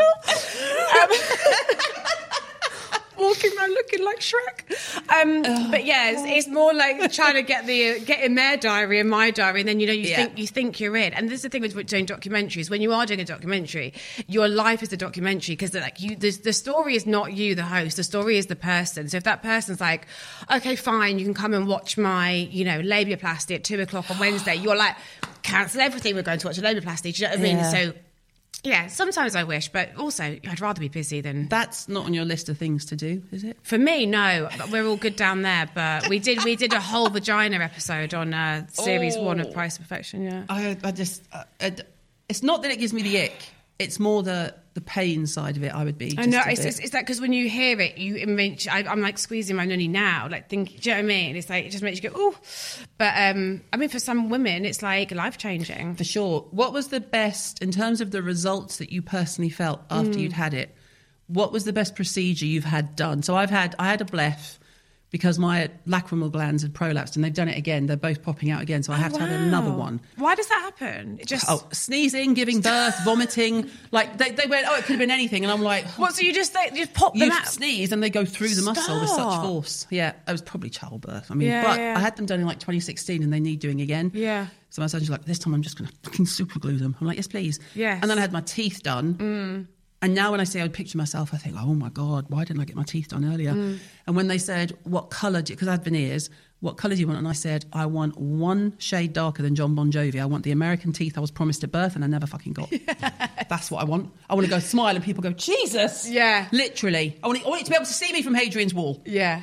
S5: Um, walking around looking like Shrek. Um, but yeah, it's, it's more like trying to get the get in their diary and my diary, and then you know you
S3: Yeah.
S5: think you think you're in. And this is the thing with doing documentaries. When you are doing a documentary, your life is a documentary because like you, the, the story is not you, the host. The story is the person. So if that person's like, okay, fine, you can come and watch my, you know, labiaplasty at two o'clock on Wednesday, you're like, cancel everything. We're going to watch a labiaplasty. Do you know what I mean?
S3: Yeah.
S5: So Yeah, sometimes I wish, but also I'd rather be busy than...
S3: That's not on your list of things to do, is it?
S5: For me, no. We're all good down there, but we did we did a whole vagina episode on uh, series oh. one of Price of Perfection, yeah.
S3: I, I just... Uh, it's not that it gives me the ick. It's more the the pain side of it. I would be. Just
S5: I know it's, it's, it's like because when you hear it, you it makes, I, I'm like squeezing my nunny now, like think. Do you know what I mean? It's like it just makes you go oh. But um, I mean, for some women, it's like life changing
S3: for sure. What was the best in terms of the results that you personally felt after mm. you'd had it? What was the best procedure you've had done? So I've had I had a bleph because my lacrimal glands had prolapsed, and they've done it again. They're both popping out again, so I have oh, wow. to have another one.
S5: Why does that happen? It just
S3: oh, sneezing, giving birth, vomiting. Like they, they went, oh, it could have been anything, and I'm like, oh,
S5: what? So you just they, you just pop them
S3: you
S5: out?
S3: Sneeze, and they go through the
S5: Stop.
S3: muscle with such force. Yeah, it was probably childbirth. I mean,
S5: yeah,
S3: but
S5: yeah.
S3: I had them done in like twenty sixteen, and they need doing again.
S5: Yeah.
S3: So my surgeon's like, this time I'm just going to fucking super glue them. I'm like, yes, please.
S5: Yes.
S3: And then I had my teeth done.
S5: Mm.
S3: And now when I see, I would picture myself, I think, oh my God, why didn't I get my teeth done earlier? Mm. And when they said, what colour do you, because I had veneers, what colour do you want? And I said, I want one shade darker than John Bon Jovi. I want the American teeth I was promised at birth and I never fucking got. Yes. That's what I want. I want to go smile and people go, Jesus.
S5: Yeah.
S3: Literally. I want, I want you to be able to see me from Hadrian's Wall.
S5: Yeah.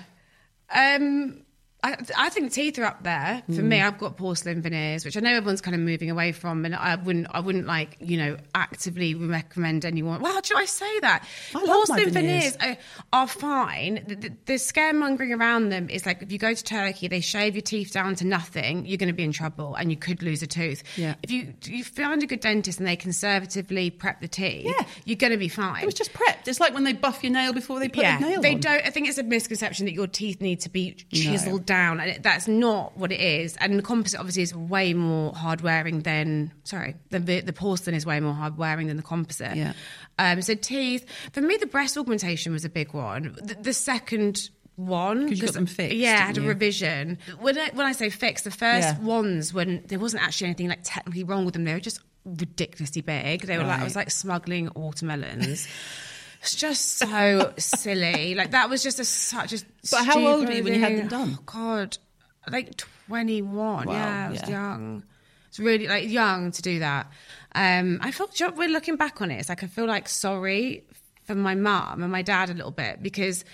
S5: Um... I, I think the teeth are up there. For mm. me, I've got porcelain veneers, which I know everyone's kind of moving away from, and I wouldn't, I wouldn't like, you know, actively recommend anyone. Well, how do I say that?
S3: I love
S5: porcelain
S3: my veneers.
S5: veneers are, are fine. The, the, the scaremongering around them is like if you go to Turkey, they shave your teeth down to nothing, you're going to be in trouble, and you could lose a tooth.
S3: Yeah.
S5: If you you find a good dentist and they conservatively prep the teeth,
S3: yeah.
S5: you're going to be fine.
S3: It was just prepped. It's like when they buff your nail before they put
S5: yeah,
S3: the nail
S5: they
S3: on.
S5: don't. I think it's a misconception that your teeth need to be chiseled
S3: no.
S5: down, and it, that's not what it is. And the composite obviously is way more hard wearing than sorry the the porcelain is way more hard wearing than the composite.
S3: Yeah.
S5: Um, so teeth for me, the breast augmentation was a big one. The, the second one
S3: because you got them fixed.
S5: Yeah, I had
S3: you?
S5: a revision. When I, when I say fixed, the first
S3: yeah.
S5: ones when there wasn't actually anything like technically wrong with them, they were just ridiculously big. They were
S3: right.
S5: like I was like smuggling watermelons. It's just so silly. Like that was just a such a.
S3: But how old were you when you had them done?
S5: Oh, God, like twenty-one.
S3: Wow,
S5: yeah, I was
S3: yeah.
S5: young. It's really like young to do that. Um, I felt we're looking back on it. It's like I feel like sorry for my mum and my dad a little bit because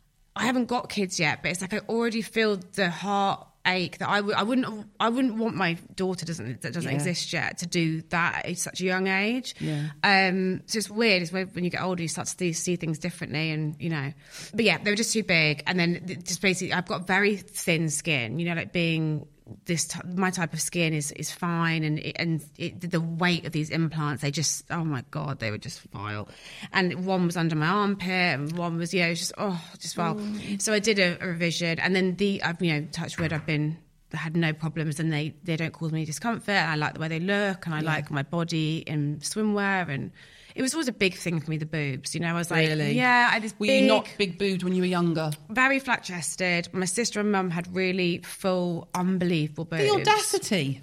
S5: I haven't got kids yet, but it's like I already feel the heart ache that I would I wouldn't I wouldn't want my daughter doesn't that doesn't
S3: yeah.
S5: exist yet to do that at such a young age.
S3: Yeah.
S5: Um. So it's weird. It's when you get older, you start to see, see things differently, and you know. But yeah, they were just too big, and then just basically, I've got very thin skin. You know, like being this t- my type of skin is is fine, and it, and it, the weight of these implants, they just oh my God, they were just vile. And one was under my armpit, and one was yeah, it was just oh just vile. Mm. So I did a, a revision, and then the I've you know touch wood, I've been. I had no problems, and they, they don't cause me discomfort. And I like the way they look, and I yeah. like my body in swimwear, and it was always a big thing for me. The boobs, you know, I was like,
S3: really?
S5: yeah, I had this
S3: were
S5: big,
S3: you not big boobed when you were younger?
S5: Very flat chested. My sister and mum had really full, unbelievable boobs.
S3: The audacity.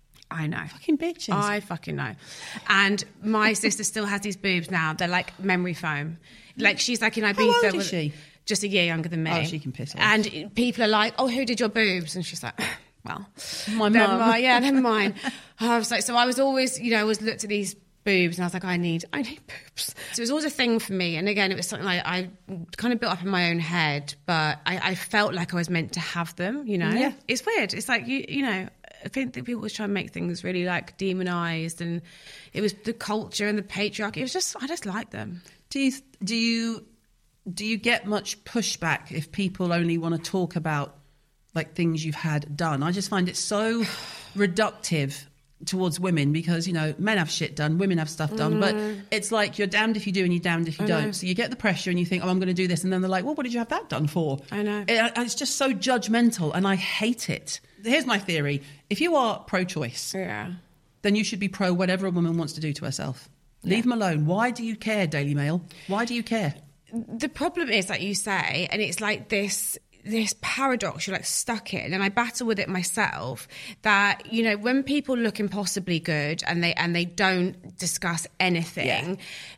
S5: I know.
S3: Fucking bitches.
S5: I fucking know. And my sister still has these boobs now. They're like memory foam. Like she's like in Ibiza.
S3: How old is she?
S5: Just a year younger than me.
S3: Oh, she can piss off.
S5: And people are like, oh, who did your boobs? And she's like, well,
S3: my
S5: mum. Yeah, never mind. I was like, so I was always, you know, I always looked at these boobs and I was like, I need, I need boobs. So it was always a thing for me. And again, it was something like I kind of built up in my own head, but I, I felt like I was meant to have them, you know?
S3: Yeah.
S5: It's weird. It's like, you, you know, I think that people always try and make things really like demonized, and it was the culture and the patriarchy. It was just, I just like them.
S3: Do you, do you, do you get much pushback if people only want to talk about like things you've had done? I just find it so reductive towards women because, you know, men have shit done, women have stuff done, mm. but it's like you're damned if you do and you're damned if you I don't. Know. So you get the pressure and you think, oh, I'm going to do this. And then they're like, well, what did you have that done for?
S5: I know.
S3: It, it's just so judgmental and I hate it. Here's my theory. If you are pro-choice,
S5: yeah.
S3: then you should be pro whatever a woman wants to do to herself. Yeah. Leave them alone. Why do you care, Daily Mail? Why do you care?
S5: The problem is, like you say, and it's like this... this paradox you're like stuck in, and I battle with it myself, that, you know, when people look impossibly good and they and they don't discuss anything, yeah.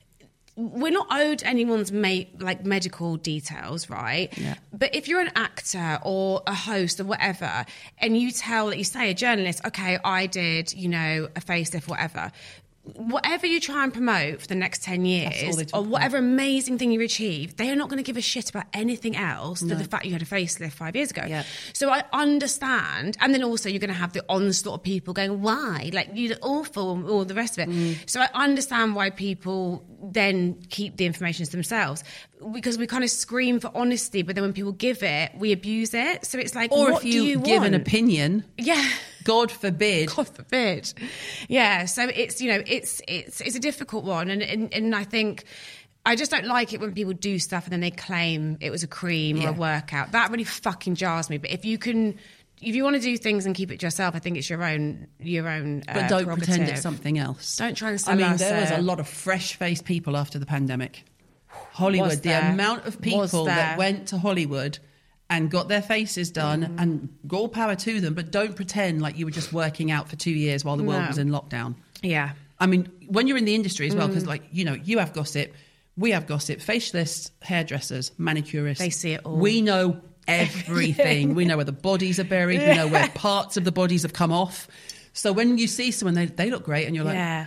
S5: we're not owed anyone's ma- like medical details, right?
S3: Yeah.
S5: But if you're an actor or a host or whatever, and you tell, you say a journalist, okay, I did, you know, a facelift, whatever, whatever you try and promote for the next ten years,
S3: they talk
S5: or whatever
S3: about.
S5: amazing thing you achieve, they are not going to give a shit about anything else
S3: No.
S5: than the fact you had a facelift five years ago.
S3: Yeah.
S5: So I understand. And then also you're going to have the onslaught of people going, why? Like, you look awful, and all the rest of it.
S3: Mm.
S5: So I understand why people then keep the information to themselves, because we kind of scream for honesty, but then when people give it, we abuse it. So it's like,
S3: Or
S5: what
S3: if you,
S5: do you
S3: give
S5: want?
S3: an opinion,
S5: Yeah.
S3: God forbid.
S5: God forbid. Yeah. So it's, you know, it's it's it's a difficult one. And and, and I think I just don't like it when people do stuff and then they claim it was a cream
S3: Yeah.
S5: or a workout. That really fucking jars me. But if you can, if you want to do things and keep it to yourself, I think it's your own your own uh,
S3: But don't pretend
S5: prerogative.
S3: it's something else.
S5: Don't try and
S3: I
S5: sell
S3: mean,
S5: us,
S3: there was
S5: uh,
S3: a lot of fresh-faced people after the pandemic. Hollywood,
S5: Was
S3: the
S5: there?
S3: amount of
S5: Was
S3: people
S5: there?
S3: that went to Hollywood and got their faces done,
S5: Mm.
S3: and all power to them, but don't pretend like you were just working out for two years while the world
S5: No.
S3: was in lockdown.
S5: Yeah.
S3: I mean, when you're in the industry as well, because
S5: Mm.
S3: like, you know, you have gossip, we have gossip, facialists, hairdressers, manicurists.
S5: They see it all.
S3: We know everything. We know where the bodies are buried. We know where parts of the bodies have come off. So when you see someone, they, they look great and you're like,
S5: Yeah.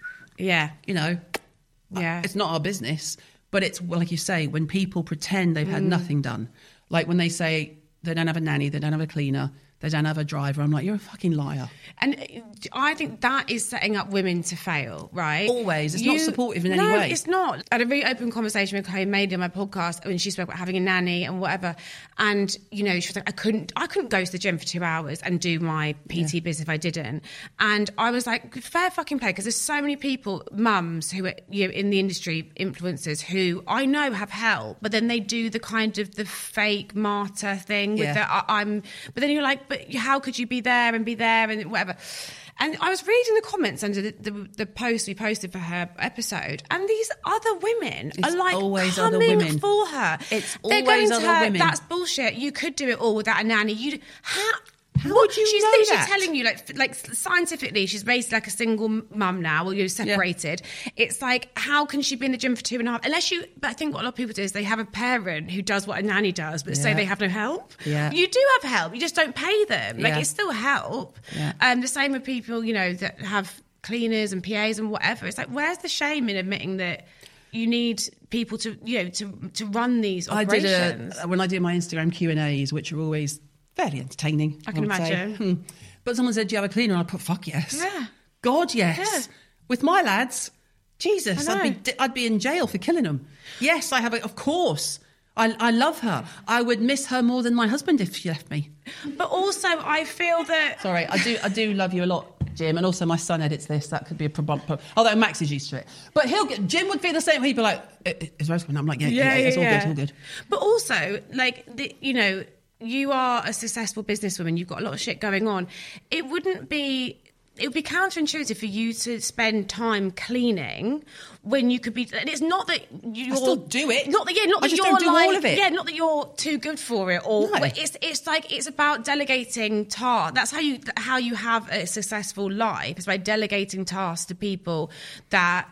S5: Yeah.
S3: you know,
S5: Yeah.
S3: it's not our business. But it's, well, like you say, when people pretend they've had nothing done. Like when they say they don't have a nanny, they don't have a cleaner, they don't have a driver. I'm like, you're a fucking liar.
S5: And I think that is setting up women to fail, right?
S3: Always. It's not supportive in any
S5: no,
S3: way.
S5: it's not. I had a really open conversation with Chloe Maidey on my podcast when she spoke about having a nanny and whatever. And, you know, she was like, I couldn't, I couldn't go to the gym for two hours and do my P T yeah. business if I didn't. And I was like, fair fucking play, because there's so many people, mums who are, you know, in the industry, influencers, who I know have help, but then they do the kind of the fake martyr thing with
S3: Yeah.
S5: the, I, I'm, but then you're like, but how could you be there and be there and whatever? And I was reading the comments under the, the, the post we posted for her episode, and these other women
S3: It's
S5: are like
S3: always other
S5: coming
S3: women.
S5: for her.
S3: It's
S5: They're
S3: always
S5: going to
S3: other
S5: her,
S3: women.
S5: That's bullshit. You could do it all without a nanny. You how?
S3: How
S5: what?
S3: would you
S5: She's
S3: know
S5: literally
S3: that?
S5: telling you, like, like scientifically, she's basically like a single mum now. Well, you're separated. It's like, how can she be in the gym for two and a half? Unless you, but I think what a lot of people do is they have a parent who does what a nanny does, but say
S3: Yeah.
S5: they have no help.
S3: Yeah.
S5: You do have help. You just don't pay them. Like,
S3: Yeah.
S5: it's still help.
S3: Yeah.
S5: Um, the same with people, you know, that have cleaners and P As and whatever. It's like, where's the shame in admitting that you need people to, you know, to to run these
S3: I did
S5: operations?
S3: a, when I do my Instagram Q and A's, which are always very entertaining.
S5: I can
S3: would say.
S5: imagine.
S3: Hmm. But someone said, do you have a cleaner? And I put, fuck yes.
S5: Yeah.
S3: God, yes.
S5: Yeah.
S3: With my lads, Jesus,
S5: I
S3: I'd be,
S5: know.
S3: I'd be in jail for killing them. Yes, I have a, of course. I, I love her. I would miss her more than my husband if she left me.
S5: But also, I feel that...
S3: Sorry, I do I do love you a lot, Jim, and also my son edits this. That could be a problem. Although Max is used to it. But he'll get, Jim would feel the same. He'd be like, is Rosemary? I'm like, yeah, yeah, yeah, it's all good, it's all good.
S5: But also, like, the, you know, you are a successful businesswoman. You've got a lot of shit going on. It wouldn't be... It would be counterintuitive for you to spend time cleaning when you could be. And it's not that you
S3: still do it.
S5: Not that yeah, not
S3: I
S5: that
S3: just
S5: you're
S3: don't do
S5: like
S3: all of it.
S5: yeah, not that you're too good for it. Or
S3: No.
S5: it's it's like it's about delegating tasks. That's how you how you have a successful life. It's by delegating tasks to people that.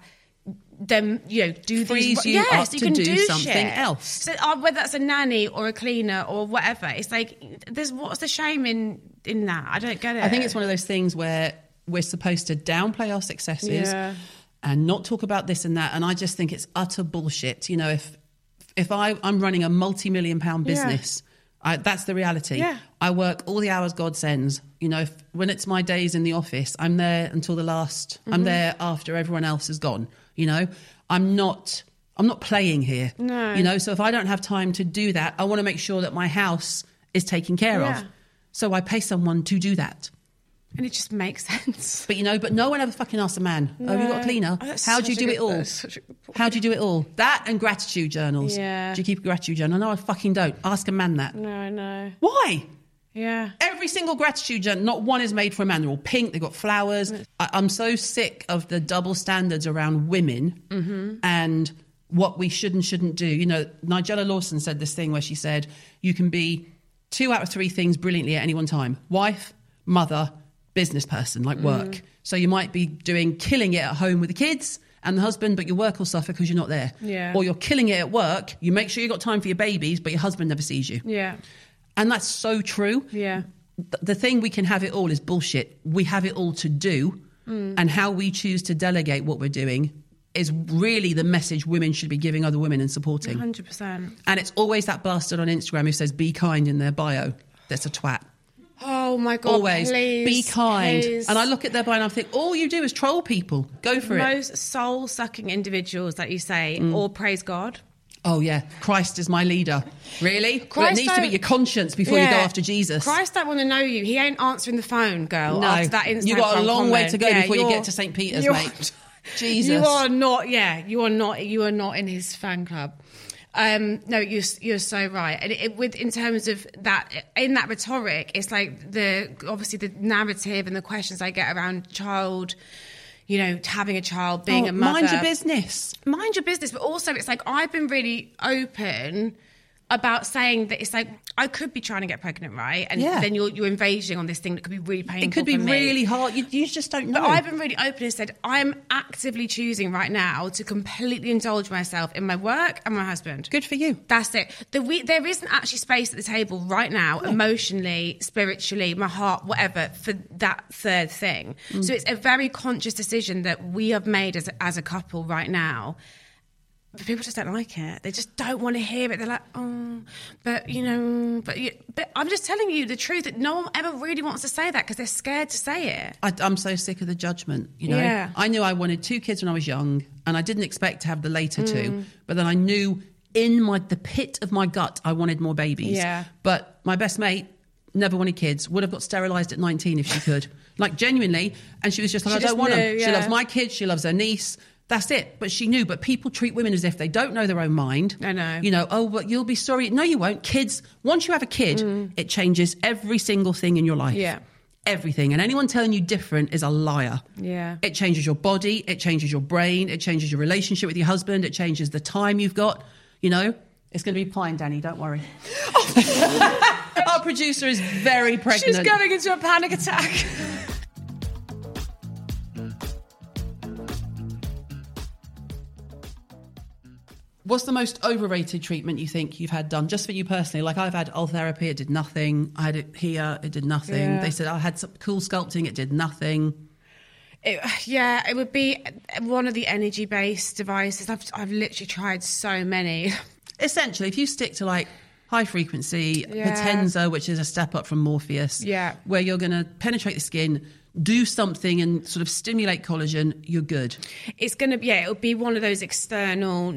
S5: Them, you know, do
S3: Frees
S5: these.
S3: you
S5: yes,
S3: up
S5: you
S3: to
S5: can
S3: do
S5: do
S3: something
S5: shit.
S3: else.
S5: So uh, whether that's a nanny or a cleaner or whatever, it's like there's what's the shame in in that? I don't get it.
S3: I think it's one of those things where we're supposed to downplay our successes
S5: Yeah.
S3: and not talk about this and that. And I just think it's utter bullshit. You know, if if I, I'm running a multi-million pound business, I, that's the reality.
S5: Yeah.
S3: I work all the hours God sends. You know, if, when it's my days in the office, I'm there until the last.
S5: Mm-hmm.
S3: I'm there after everyone else is gone. You know, I'm not. I'm not playing here.
S5: No.
S3: You know, so if I don't have time to do that, I want to make sure that my house is taken care
S5: Yeah.
S3: of. So I pay someone to do that.
S5: And it just makes sense.
S3: But you know, but no one ever fucking asks a man, oh, have you got a cleaner?
S5: Oh, that's
S3: How do you
S5: such a
S3: do
S5: good-
S3: it all?
S5: that's such a good point.
S3: How do you do it all? That and gratitude journals.
S5: Yeah.
S3: Do you keep a gratitude journal? No, I fucking don't. Ask a man that.
S5: No, I know.
S3: Why?
S5: Yeah.
S3: Every single gratitude journal, not one is made for a man. They're all pink, they've got flowers. I, I'm so sick of the double standards around women
S5: Mm-hmm.
S3: and what we should and shouldn't do. You know, Nigella Lawson said this thing where she said, you can be two out of three things brilliantly at any one time. Wife, mother, business person, like work.
S5: Mm.
S3: So you might be doing killing it at home with the kids and the husband, but your work will suffer because you're not there.
S5: Yeah.
S3: Or you're killing it at work. You make sure you've got time for your babies, but your husband never sees you.
S5: Yeah.
S3: And that's so true.
S5: Yeah.
S3: Th- The thing we can have it all is bullshit. We have it all to do. mm. and how we choose to delegate what we're doing is really the message women should be giving other women and supporting.
S5: one hundred percent.
S3: And it's always that bastard on Instagram who says, be kind in their bio. That's a twat.
S5: Oh my God,
S3: always
S5: please,
S3: be kind.
S5: please.
S3: And I look at their bio and I think, all you do is troll people. Go for
S5: Most
S3: it.
S5: Most soul-sucking individuals that you say, mm. all praise God.
S3: Oh, yeah. Christ is my leader. Really?
S5: Christ
S3: well, it needs to be your conscience before yeah. you go after Jesus.
S5: Christ don't want to know you. He ain't answering the phone, girl,
S3: no.
S5: after that Instagram.
S3: You've got a long
S5: comment.
S3: way to go
S5: yeah,
S3: before you get to Saint Peter's, mate. Jesus.
S5: You are not, yeah, you are not, you are not in his fan club. Um, no, you're you're so right, and it, it, with in terms of that, in that rhetoric, it's like the obviously the narrative and the questions I get around child, you know, having a child, being
S3: oh,
S5: a mother.
S3: Mind your business.
S5: Mind your business, but also it's like I've been really open about saying that it's like I could be trying to get pregnant, right? And
S3: yeah.
S5: then you're you're invading on this thing that could be really painful.
S3: It could be
S5: for me.
S3: really hard. You, you just don't know.
S5: But I've been really open and said I'm actively choosing right now to completely indulge myself in my work and my husband.
S3: Good for you.
S5: That's it. The we, there isn't actually space at the table right now, no. emotionally, spiritually, my heart, whatever, for that third thing. Mm. So it's a very conscious decision that we have made as a, as a couple right now. But people just don't like it. They just don't want to hear it. They're like, oh, but, you know, but, you, but I'm just telling you the truth that no one ever really wants to say that because they're scared to say it.
S3: I, I'm so sick of the judgment, you know.
S5: Yeah.
S3: I knew I wanted two kids when I was young and I didn't expect to have the later mm. two. But then I knew in my the pit of my gut I wanted more babies.
S5: Yeah.
S3: But my best mate never wanted kids, would have got sterilised at nineteen if she could. Like, genuinely. And she was just like,
S5: she
S3: I
S5: just
S3: don't want
S5: knew,
S3: them.
S5: Yeah.
S3: She loves my kids. She loves her niece. That's it. But she knew. But people treat women as if they don't know their own mind.
S5: I know.
S3: You know, oh, but you'll be sorry. No, you won't. Kids, once you have a kid, mm. it changes every single thing in your life.
S5: Yeah.
S3: Everything. And anyone telling you different is a liar.
S5: Yeah.
S3: It changes your body. It changes your brain. It changes your relationship with your husband. It changes the time you've got. You know, it's going to be fine, Danny. Don't worry. Our producer is very pregnant.
S5: She's going into a panic attack.
S3: What's the most overrated treatment you think you've had done, just for you personally? Like, I've had old therapy, it did nothing. I had it here, it did nothing.
S5: Yeah.
S3: They said I had some cool sculpting, it did nothing.
S5: It, yeah, it would be one of the energy-based devices. I've, I've literally tried so many.
S3: Essentially, if you stick to like high frequency,
S5: yeah.
S3: Potenza, which is a step up from Morpheus,
S5: yeah.
S3: where you're going to penetrate the skin, do something and sort of stimulate collagen, you're good.
S5: It's going to be, yeah, it'll be one of those external,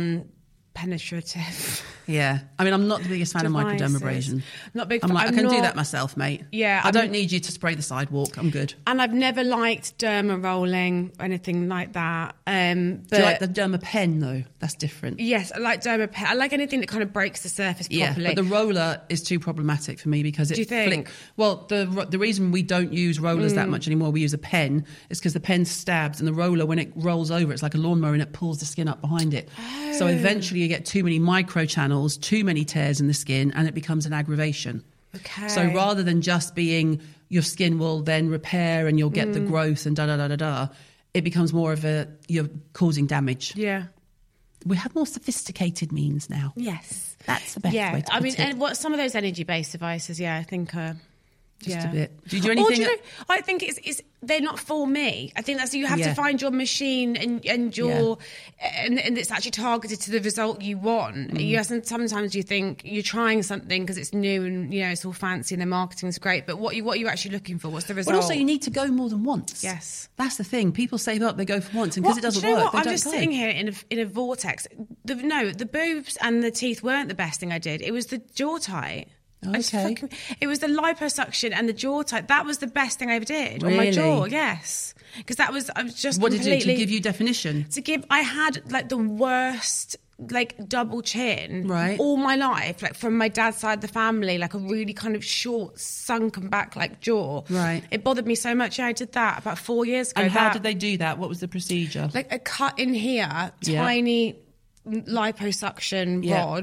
S5: non-penetrative.
S3: Yeah. I mean, I'm not the biggest fan devices. Of microdermabrasion.
S5: Not big
S3: I'm like,
S5: I'm
S3: I can
S5: not,
S3: do that myself, mate.
S5: Yeah.
S3: I
S5: I'm,
S3: don't need you to spray the sidewalk. I'm good.
S5: And I've never liked derma rolling or anything like that. Um, but
S3: do you like the derma pen, though? That's different.
S5: Yes, I like derma pen. I like anything that kind of breaks the surface properly.
S3: Yeah, but the roller is too problematic for me because it...
S5: Do you think?
S3: Flick, well, the the reason we don't use rollers mm. that much anymore, we use a pen, is because the pen stabs and the roller, when it rolls over, it's like a lawnmower and it pulls the skin up behind it.
S5: Oh.
S3: So eventually you get too many micro channels, too many tears in the skin, and it becomes an aggravation.
S5: Okay.
S3: So rather than just being your skin will then repair and you'll get mm. the growth and da da da da da, it becomes more of a you're causing damage.
S5: Yeah.
S3: We have more sophisticated means now.
S5: Yes.
S3: That's the best
S5: yeah.
S3: way to put
S5: I mean,
S3: it.
S5: and what some of those energy-based devices, yeah, I think uh
S3: just
S5: yeah.
S3: a bit. Do you do anything?
S5: Or do you know, I think it's, it's they're not for me. I think that's you have
S3: yeah.
S5: to find your machine and and your yeah. and, and it's actually targeted to the result you want. Mm. You sometimes you think you're trying something because it's new and you know it's all fancy and the marketing's great, but what you what are you actually looking for? What's the result?
S3: But also, you need to go more than once.
S5: Yes,
S3: that's the thing. People save up, they go for once, and because it doesn't
S5: do you know
S3: work,
S5: what?
S3: they
S5: I'm
S3: don't
S5: just
S3: go.
S5: sitting here in a in a vortex. The, no, the boobs and the teeth weren't the best thing I did. It was the jaw tight.
S3: Okay.
S5: Fucking, it was the liposuction and the jaw tight. That was the best thing I ever did
S3: really?
S5: on my jaw. Yes, because that was I was just.
S3: What
S5: completely,
S3: did it to give you definition?
S5: To give, I had like the worst like double chin
S3: right.
S5: all my life, like from my dad's side of the family, like a really kind of short, sunken back like jaw.
S3: Right.
S5: It bothered me so much. Yeah, I did that about four years ago.
S3: And how
S5: that,
S3: did they do that? What was the procedure?
S5: Like a cut in here,
S3: yeah.
S5: tiny liposuction
S3: yeah.
S5: rod.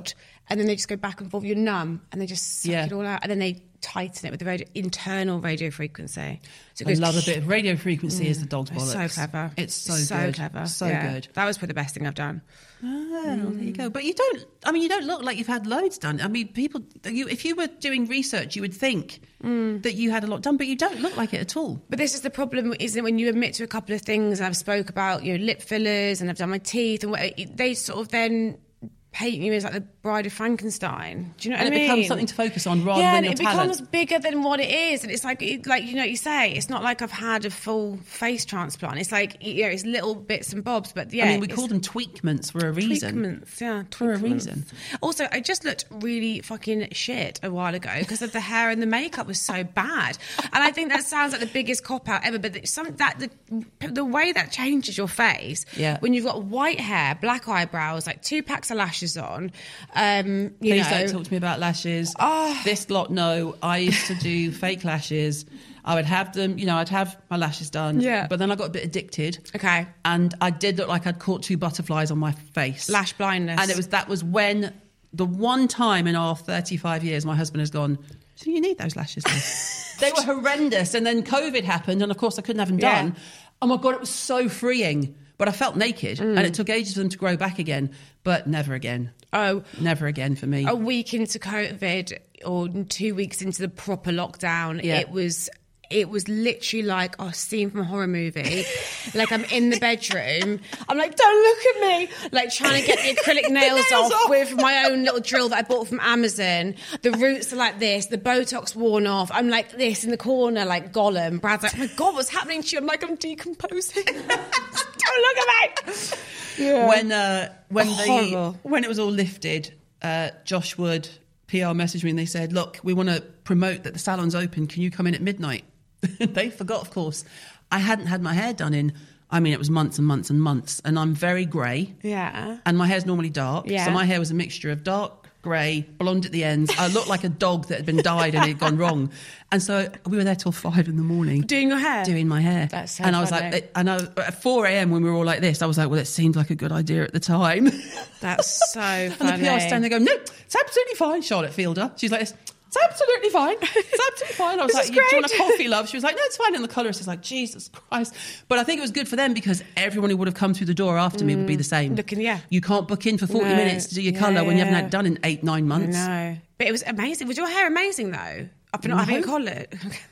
S5: and then they just go back and forth. You're numb, and they just suck
S3: Yeah.
S5: it all out, and then they tighten it with the radio, internal radio frequency. So it
S3: I
S5: goes
S3: love a bit of radio frequency as the dog's
S5: It's
S3: bollocks.
S5: so clever.
S3: It's so,
S5: so
S3: good.
S5: clever.
S3: So
S5: Yeah.
S3: good.
S5: That was probably the best thing I've done.
S3: Oh, there you go. But you don't, I mean, you don't look like you've had loads done. I mean, people, you, if you were doing research, you would think mm. that you had a lot done, but you don't look like it at all.
S5: But this is the problem, isn't it? When you admit to a couple of things, and I've spoke about, you know, lip fillers, and I've done my teeth, and what, they sort of then paint you as like the Bride of Frankenstein. Do you know what
S3: And
S5: I
S3: it
S5: mean?
S3: becomes something to focus on rather
S5: yeah,
S3: than
S5: and
S3: your
S5: it
S3: talent.
S5: becomes bigger than what it is, and it's like, it, like you know, what you say, it's not like I've had a full face transplant. It's like, you know, it's little bits and bobs, but yeah,
S3: I mean, we
S5: it's-
S3: call them tweakments for a reason.
S5: Tweakments, yeah,
S3: For a
S5: tweakments.
S3: reason.
S5: Also, I just looked really fucking shit a while ago because of the hair and the makeup was so bad. And I think that sounds like the biggest cop out ever, but some that the the way that changes your face
S3: Yeah.
S5: when you've got white hair, black eyebrows, like two packs of lashes on. Um, you
S3: Please
S5: know,
S3: don't talk to me about lashes.
S5: Oh.
S3: This lot, no. I used to do fake lashes. I would have them, you know, I'd have my lashes done.
S5: Yeah.
S3: But then I got a bit addicted.
S5: Okay.
S3: And I did look like I'd caught two butterflies on my face.
S5: Lash blindness.
S3: And it was that was when the one time in our thirty-five years my husband has gone, so you need those lashes now. They were horrendous. And then COVID happened, and of course I couldn't have them
S5: Yeah.
S3: done. Oh my God, it was so freeing. But I felt naked,
S5: Mm.
S3: and it took ages for them to grow back again. But never again.
S5: Oh,
S3: Never again for me.
S5: a week into COVID or two weeks into the proper lockdown,
S3: Yeah.
S5: it was it was literally like a scene from a horror movie. Like I'm in the bedroom, I'm like, don't look at me, like trying to get the acrylic nails,
S3: nails
S5: off,
S3: off.
S5: with my own little drill that I bought from Amazon. The roots are like this, the Botox worn off. I'm like this in the corner, like Gollum. Brad's like, oh my God, what's happening to you? I'm like, I'm decomposing. Don't look at me. Yeah.
S3: When uh, when
S5: Horrible.
S3: the when it was all lifted, uh, Josh Wood P R messaged me and they said, "Look, we want to promote that the salon's open. Can you come in at midnight?" They forgot, of course. I hadn't had my hair done in. I mean, it was months and months and months, and I'm very grey.
S5: Yeah.
S3: And my hair's normally dark,
S5: Yeah.
S3: so my hair was a mixture of dark grey, blonde at the ends. I looked like a dog that had been dyed and it had gone wrong. And so we were there till five in the morning.
S5: Doing your hair?
S3: Doing my hair.
S5: That's so
S3: And I was
S5: funny.
S3: like, and I, at four a.m. when we were all like this, I was like, well, it seemed like a good idea at the time.
S5: That's so funny.
S3: And the P R standing there going, no, it's absolutely fine, Charlotte Fielder. She's like this, it's absolutely fine. It's absolutely fine. I was
S5: This
S3: like,
S5: is
S3: do you want a
S5: great.
S3: coffee, love? She was like, no, it's fine. And the colourist is like, Jesus Christ. But I think it was good for them because everyone who would have come through the door after me would be the same.
S5: Looking, yeah.
S3: You can't book in for forty
S5: No.
S3: minutes to do your
S5: Yeah,
S3: colour when you haven't
S5: yeah.
S3: had it done in eight, nine months.
S5: I know. But it was amazing. Was your hair amazing though? After not
S3: No.
S5: having a collar?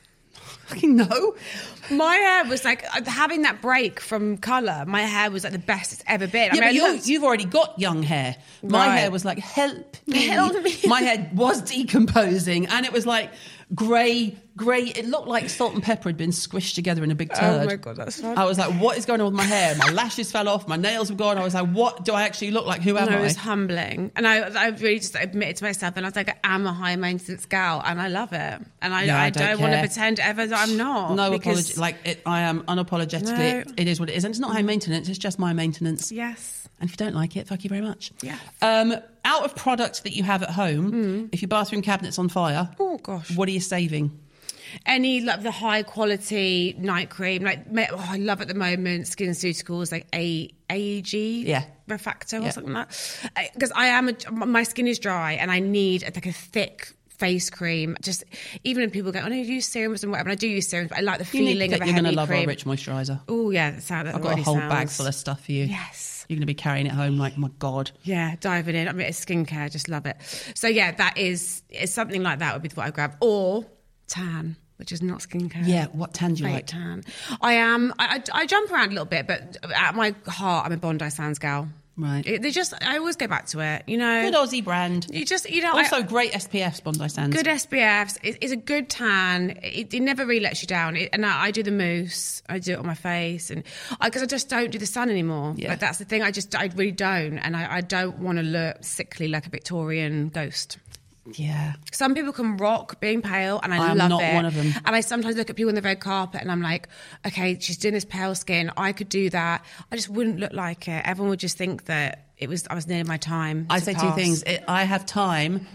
S3: Fucking no.
S5: My hair was like, having that break from colour, my hair was like the best it's ever been.
S3: Yeah,
S5: I mean,
S3: but
S5: I
S3: you,
S5: looked-
S3: you've already got young hair. My
S5: Right.
S3: hair was like, help me.
S5: Help me.
S3: My hair was decomposing and it was like grey, grey. It looked like salt and pepper had been squished together in a big turd.
S5: Oh my God, that's fun.
S3: I was like, what is going on with my hair? My lashes fell off, my nails were gone. I was like, what do I actually look like? Who am
S5: No,
S3: I?
S5: it was humbling. And I, I really just admitted to myself, and I was like, I am a high maintenance gal, and I love it. And I,
S3: Yeah, I
S5: I don't,
S3: don't
S5: want to
S3: care.
S5: pretend ever that I'm not.
S3: No
S5: because-
S3: apology. Like, it, I am unapologetically,
S5: No.
S3: it, it is what it is. And it's not high maintenance, it's just my maintenance.
S5: Yes.
S3: And if you don't like it, fuck you very much.
S5: Yeah.
S3: Um, out of products that you have at home, if your bathroom cabinet's on fire,
S5: Oh, gosh.
S3: what are you saving?
S5: Any like the high quality night cream, like me- oh, I love at the moment SkinCeuticals, like A AEG,
S3: Yeah.
S5: Refactor or
S3: Yeah.
S5: something like that. Because I am, a, my skin is dry, and I need like a thick face cream. Just even when people go, oh no, you use serums and whatever. And I do use serums, but I like the
S3: You need
S5: feeling
S3: to-
S5: of a
S3: you're going to
S5: heavy
S3: love
S5: cream.
S3: our rich moisturiser.
S5: Oh yeah, that's how that
S3: I've got a
S5: already
S3: whole
S5: sounds.
S3: bag full of stuff for you.
S5: Yes.
S3: You're going to be carrying it home like, my God.
S5: Yeah, diving in. I mean, it's skincare, just love it. So yeah, that is it's something like that would be what I grab. Or tan, which is not skincare.
S3: Yeah, what tan do you
S5: Fake
S3: like?
S5: tan. I am. I, I, I jump around a little bit, but at my heart, I'm a Bondi Sands gal.
S3: Right.
S5: It, they just. I always go back to it. You know.
S3: Good Aussie brand.
S5: You just. You know.
S3: Also
S5: I,
S3: great S P Fs, Bondi Sands.
S5: good S P Fs. It, it's a good tan. It, it never really lets you down. It, and I, I do the mousse. I do it on my face, and because I, I just don't do the sun anymore.
S3: Yeah.
S5: Like that's the thing. I just. I really don't, and I, I don't want to look sickly like a Victorian ghost.
S3: Yeah.
S5: Some people can rock being pale, and I
S3: I'm
S5: love
S3: not
S5: it.
S3: one of them.
S5: And I sometimes look at people on the red carpet, and I'm like, okay, she's doing this pale skin. I could do that. I just wouldn't look like it. Everyone would just think that it was. I was near my time.
S3: I
S5: to
S3: say two
S5: pass.
S3: things. It, I have time.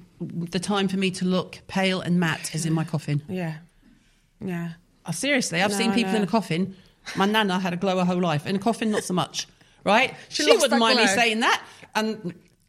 S3: The time for me to look pale and matte is in my coffin.
S5: Yeah, yeah.
S3: Oh, seriously, I've
S5: No,
S3: seen people
S5: no.
S3: in a coffin. My nana had a glow her whole life. In a coffin, not so much. Right?
S5: She
S3: She,
S5: lost
S3: wouldn't
S5: that
S3: mind me
S5: glow.
S3: saying that. And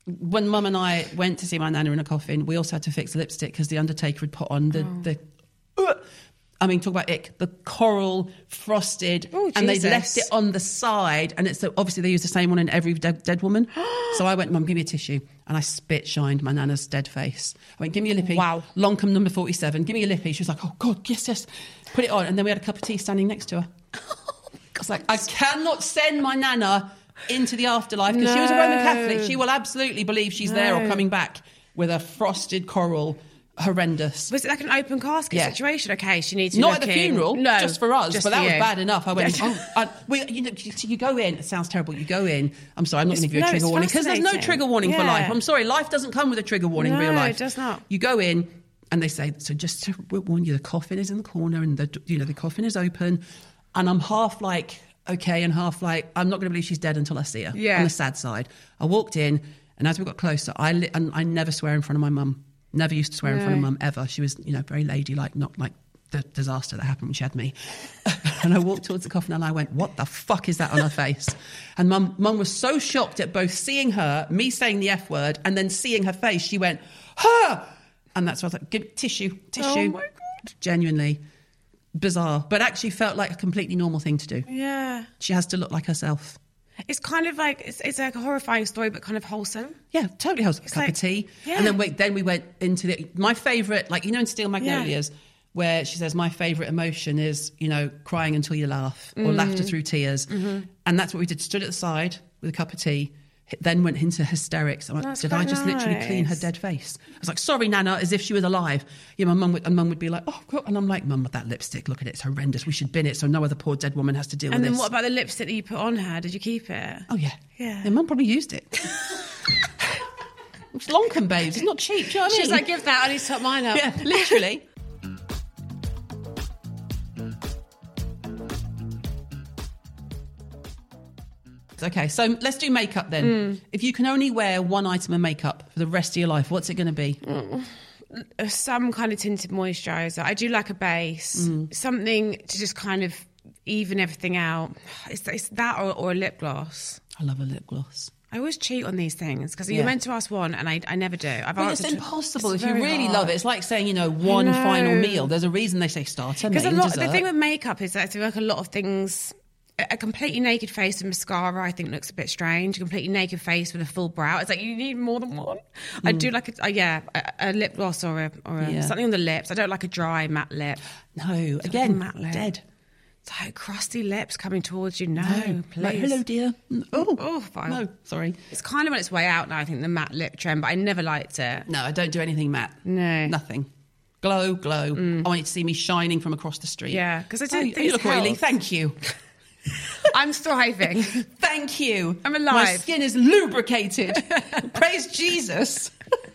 S3: when Mum and I went to see my nana in a coffin, we also had to fix the lipstick because the undertaker had put on the...
S5: Oh.
S3: the uh, I mean, talk about ick, the coral frosted,
S5: oh,
S3: and they left it on the side. And it's obviously they use the same one in every dead, dead woman. So I went, Mum, give me a tissue. And I spit shined my nana's dead face. I went, give me a lippy.
S5: Wow.
S3: Loncombe number forty-seven, give me a lippy. She was like, oh, God, yes, yes. Put it on. And then we had a cup of tea standing next to her. I was like, I cannot send my nana into the afterlife because
S5: no.
S3: she was a Roman Catholic. She will absolutely believe she's no. there or coming back with a frosted coral. Horrendous.
S5: Was it like an open casket
S3: yeah.
S5: situation? Okay, she needs to
S3: not
S5: look
S3: at the
S5: in.
S3: funeral,
S5: no,
S3: just for us.
S5: just
S3: but that
S5: for
S3: was
S5: you.
S3: bad enough. I went, oh, I, we, you know, you, you go in. It sounds terrible. You go in. I'm sorry, I'm not going to give you a
S5: no,
S3: trigger warning because there's no
S5: fascinating.
S3: trigger warning
S5: yeah.
S3: for life. I'm sorry, life doesn't come with a trigger warning.
S5: No,
S3: real life,
S5: it does not.
S3: You go in, and they say, so just to warn you, the coffin is in the corner, and the you know the coffin is open, and I'm half like okay, and half like I'm not going to believe she's dead until I see her.
S5: Yeah.
S3: On the sad side, I walked in, and as we got closer, I li- and I never swear in front of my mum. Never used to swear no. in front of Mum ever. She was, you know, very ladylike, not like the disaster that happened when she had me. And I walked towards the coffin and I went, what the fuck is that on her face? And Mum, Mum was so shocked at both seeing her, me saying the F word, and then seeing her face. She went, huh! And that's why I was like, give tissue, tissue.
S5: Oh my God.
S3: Genuinely bizarre, but actually felt like a completely normal thing to do.
S5: Yeah.
S3: She has to look like herself.
S5: It's kind of like it's, it's like a horrifying story, but kind of wholesome.
S3: Yeah, totally wholesome.
S5: It's
S3: Cup
S5: like,
S3: of tea,
S5: yeah.
S3: and then we then we went into the my favourite, like you know, in Steel Magnolias, yeah. where she says my favourite emotion is you know crying until you laugh or mm. laughter through tears, mm-hmm. and that's what we did. Stood at the side with a cup of tea. Then went into hysterics. I'm like,
S5: That's
S3: did I just
S5: nice.
S3: literally clean her dead face? I was like, sorry, Nana, as if she was alive. Yeah, my mum would, and mum would be like, oh, God. And I'm like, Mum, with that lipstick, look at it, it's horrendous. We should bin it so no other poor dead woman has to deal
S5: and
S3: with this.
S5: And then what about the lipstick that you put on her? Did you keep it?
S3: Oh, yeah.
S5: Yeah.
S3: Yeah, Mum probably used it. It's Loncombe, babes. It's not cheap. Do you know what I mean?
S5: She's like, give that, I need to top mine up.
S3: Yeah, literally. Okay, so let's do makeup then. Mm. If you can only wear one item of makeup for the rest of your life, what's it going to be?
S5: Mm. Some kind of tinted moisturiser. I do like a base. Mm. Something to just kind of even everything out. It's, it's that or, or a lip gloss.
S3: I love a lip gloss.
S5: I always cheat on these things because
S3: Yeah.
S5: you're meant to ask one and I, I never do. I've
S3: Well, it's
S5: answered to-
S3: impossible
S5: it's
S3: if you
S5: very
S3: really
S5: hard.
S3: love it. It's like saying, you know, one
S5: No.
S3: final meal. There's a reason they say starter, main,
S5: Because a lot,
S3: dessert.
S5: the thing with makeup is that I feel like a lot of things, a completely naked face with mascara, I think looks a bit strange. A completely naked face with a full brow, it's like you need more than one. Mm. I do like a, uh, yeah, a, a lip gloss or a, or a
S3: Yeah.
S5: something on the lips. I don't like a dry matte lip.
S3: No,
S5: Something
S3: again,
S5: matte lip.
S3: dead.
S5: So crusty lips coming towards you. No,
S3: No,
S5: please.
S3: Like, hello, dear. Oh,
S5: Oh, fine.
S3: no, sorry.
S5: It's kind of on its way out now, I think, the matte lip trend, but I never liked it.
S3: No, I don't do anything matte.
S5: No.
S3: Nothing. Glow, glow. I want you to see me shining from across the street.
S5: Yeah, because I
S3: Oh,
S5: don't
S3: you
S5: think
S3: you look
S5: it's
S3: oily.
S5: health.
S3: Thank you.
S5: I'm thriving.
S3: Thank you.
S5: I'm
S3: My
S5: alive.
S3: skin is lubricated. Praise Jesus.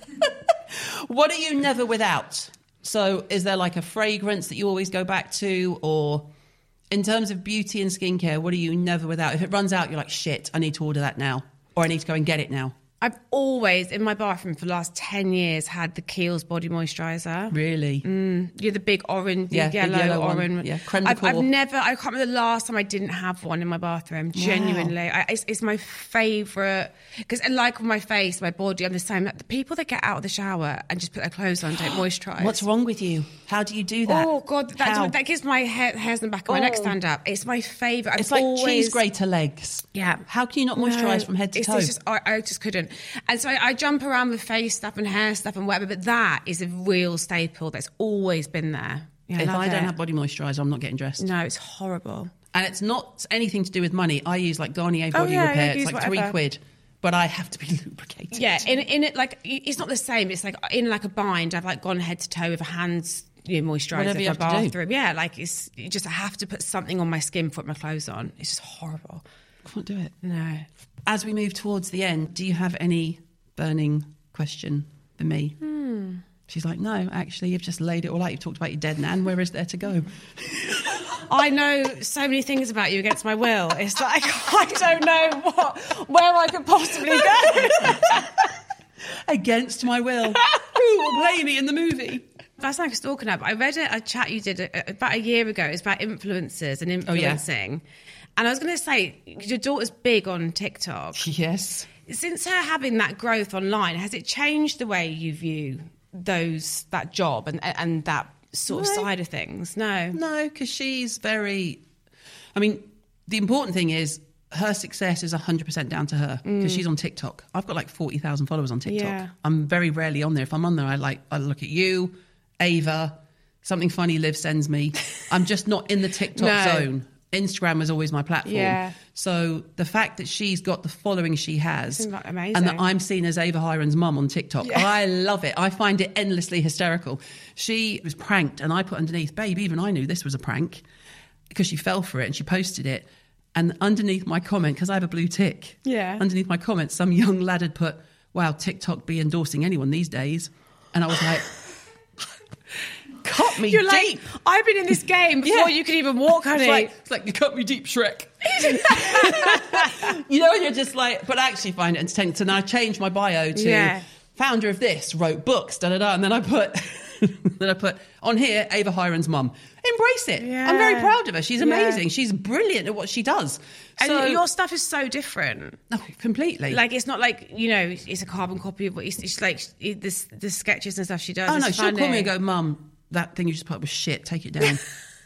S3: What are you never without? So is there like a fragrance that you always go back to? Or in terms of beauty and skincare, what are you never without? If it runs out, you're like, shit, I need to order that now. Or I need to go and get it now.
S5: I've always, in my bathroom for the last ten years, had the Kiehl's body moisturiser.
S3: Really?
S5: Mm, you're the big orange,
S3: Yeah,
S5: yeah,
S3: big
S5: yellow,
S3: yellow one.
S5: orange.
S3: Yeah, creme de
S5: I've, I've
S3: cour.
S5: never, I can't remember the last time I didn't have one in my bathroom. Genuinely. I, it's, it's my favourite. Because like with my face, my body, I'm the same. Like the people that get out of the shower and just put their clothes on and don't moisturise.
S3: What's wrong with you? How do you do that?
S5: Oh, God,
S3: How?
S5: that, that gives my hair, hairs in the back of my neck stand up. It's my favourite.
S3: It's
S5: I've
S3: like
S5: always,
S3: cheese grater legs.
S5: Yeah.
S3: How can you not moisturise
S5: No,
S3: from head to
S5: it's,
S3: toe?
S5: it's just, I, I just couldn't. And so I, I jump around with face stuff and hair stuff and whatever, but that is a real staple that's always been there. Yeah,
S3: if
S5: love
S3: I don't
S5: it.
S3: have body moisturiser, I'm not getting dressed.
S5: No, it's horrible.
S3: And it's not anything to do with money. I use like Garnier
S5: Oh,
S3: Body
S5: yeah,
S3: Repair.
S5: you
S3: It's
S5: use
S3: like three
S5: whatever.
S3: quid. But I have to be lubricated.
S5: Yeah, in in it like it's not the same. It's like in like a bind. I've like gone head to toe with a hands you know, moisturiser
S3: Whatever you
S5: for a
S3: have to do.
S5: bathroom. Yeah, like it's you just have to put something on my skin, put my clothes on. It's just horrible.
S3: Can't do it.
S5: No.
S3: As we move towards the end, do you have any burning question for me?
S5: Hmm.
S3: She's like, no, actually, you've just laid it all out. You've talked about your dead nan. Where is there to go?
S5: I know so many things about you against my will. It's like I don't know what where I could possibly go.
S3: Against my will. Who will play me in the movie?
S5: That's like a stalking app. I read a, a chat you did a, about a year ago. It's about influencers and influencing. And I was going to say, your daughter's big on TikTok.
S3: Yes.
S5: Since her having that growth online, has it changed the way you view those that job and and that sort of
S3: No.
S5: side of things? No.
S3: No, because she's very... I mean, the important thing is her success is one hundred percent down to her because she's on TikTok. I've got like forty thousand followers on TikTok.
S5: Yeah.
S3: I'm very rarely on there. If I'm on there, I like I look at you, Ava, something funny Liv sends me. I'm just not in the TikTok
S5: No.
S3: zone. Instagram was always my platform.
S5: Yeah.
S3: So the fact that she's got the following she has
S5: Seems like amazing.
S3: and that I'm seen as Ava Hiren's mum on TikTok,
S5: Yeah.
S3: I love it. I find it endlessly hysterical. She was pranked and I put underneath, babe, even I knew this was a prank because she fell for it and she posted it. And underneath my comment, because I have a blue tick,
S5: Yeah.
S3: underneath my comment, some young lad had put, wow, TikTok be endorsing anyone these days. And I was like, cut me
S5: You're
S3: deep.
S5: like, I've been in this game before
S3: Yeah.
S5: you could even walk, honey.
S3: It's like, it's like you cut me deep, Shrek. You know, and you're just like, but I actually find it entertaining. So then I changed my bio to
S5: Yeah.
S3: founder of this, wrote books, da da da, and then I put, then I put on here, Ava Hiren's mum. Embrace it.
S5: Yeah.
S3: I'm very proud of her. She's
S5: Yeah.
S3: amazing. She's brilliant at what she does.
S5: and
S3: So
S5: your stuff is so different.
S3: oh, completely.
S5: Like, it's not like, you know, it's a carbon copy of what it's, it's like it, this, the sketches and stuff she does.
S3: oh no,
S5: is
S3: she'll call
S5: funny.
S3: me and go, Mum, that thing you just put up was shit. Take it down.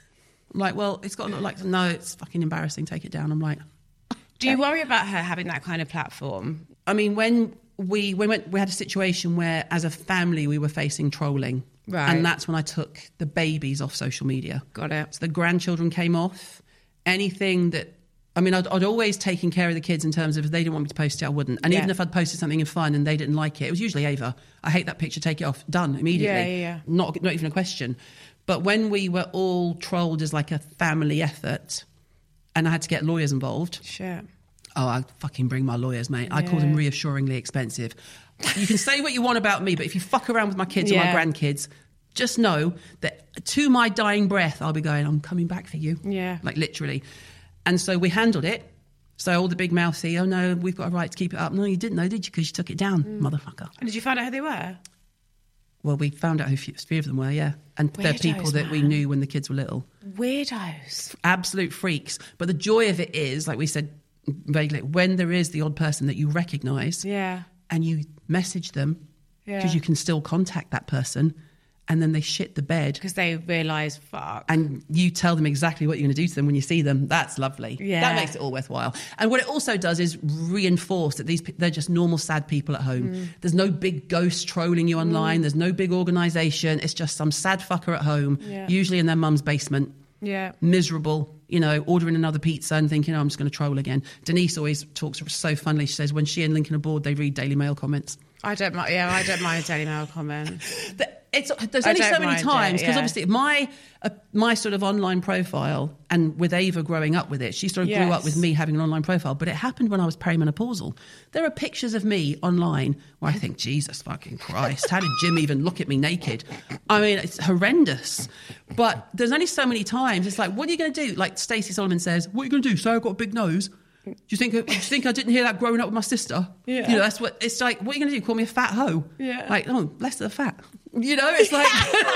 S3: I'm like, well, it's got to look like no, it's fucking embarrassing. Take it down. I'm like.
S5: Do you worry about her having that kind of platform?
S3: I mean, when we we went, we had a situation where, as a family, we were facing trolling,
S5: Right.
S3: and that's when I took the babies off social media.
S5: Got it.
S3: So the grandchildren came off. Anything that, I mean, I'd, I'd always taken care of the kids in terms of if they didn't want me to post it, I wouldn't. And
S5: Yeah.
S3: even if I'd posted something in fun and they didn't like it, it was usually Ava. I hate that picture. Take it off. Done immediately.
S5: Yeah, yeah, yeah.
S3: Not not even a question. But when we were all trolled as like a family effort, and I had to get lawyers involved.
S5: Sure.
S3: Oh, I fucking bring my lawyers, mate. I call them reassuringly expensive. You can say what you want about me, but if you fuck around with my kids
S5: Yeah.
S3: or my grandkids, just know that to my dying breath, I'll be going, I'm coming back for you.
S5: Yeah.
S3: Like literally. And so we handled it. So all the big mouthy, oh no, we've got a right to keep it up. No, you didn't know, did you? Because you took it down, motherfucker.
S5: And did you find out who they were?
S3: Well, we found out who few, few of them were, yeah. And they're
S5: Weirdos,
S3: people that we
S5: man.
S3: knew when the kids were little.
S5: Weirdos.
S3: Absolute freaks. But the joy of it is, like we said vaguely, when there is the odd person that you recognise
S5: Yeah.
S3: and you message them because
S5: Yeah.
S3: you can still contact that person, and then they shit the bed
S5: Because they realise, fuck.
S3: and you tell them exactly what you're going to do to them when you see them. That's lovely.
S5: Yeah.
S3: That makes it all worthwhile. And what it also does is reinforce that these pe- they're just normal sad people at home.
S5: Mm.
S3: There's no big ghost trolling you online. There's no big organisation. It's just some sad fucker at home,
S5: Yeah.
S3: usually in their mum's basement.
S5: Yeah.
S3: Miserable, you know, ordering another pizza and thinking, oh, I'm just going to troll again. Denise always talks so funnily. She says when she and Lincoln are bored, they read Daily Mail comments.
S5: I don't mind. Yeah, I don't mind a Daily Mail comment.
S3: The- It's, there's
S5: I
S3: only
S5: don't
S3: so many
S5: mind it,
S3: times because
S5: yeah.
S3: obviously my uh, my sort of online profile, and with Ava growing up with it, she sort of grew up
S5: Yes.
S3: with me having an online profile, but it happened when I was perimenopausal. There are pictures of me online where I think, Jesus fucking Christ, how did Jim even look at me naked? I mean, it's horrendous. But there's only so many times. It's like, what are you going to do? Like Stacey Solomon says, what are you going to do? Say I've got a big nose? Do you think? Do you think I didn't hear that growing up with my sister?
S5: Yeah.
S3: You know, that's what it's like. What are you going to do? Call me a fat hoe?
S5: Yeah.
S3: Like, oh, less of the fat. You know, it's like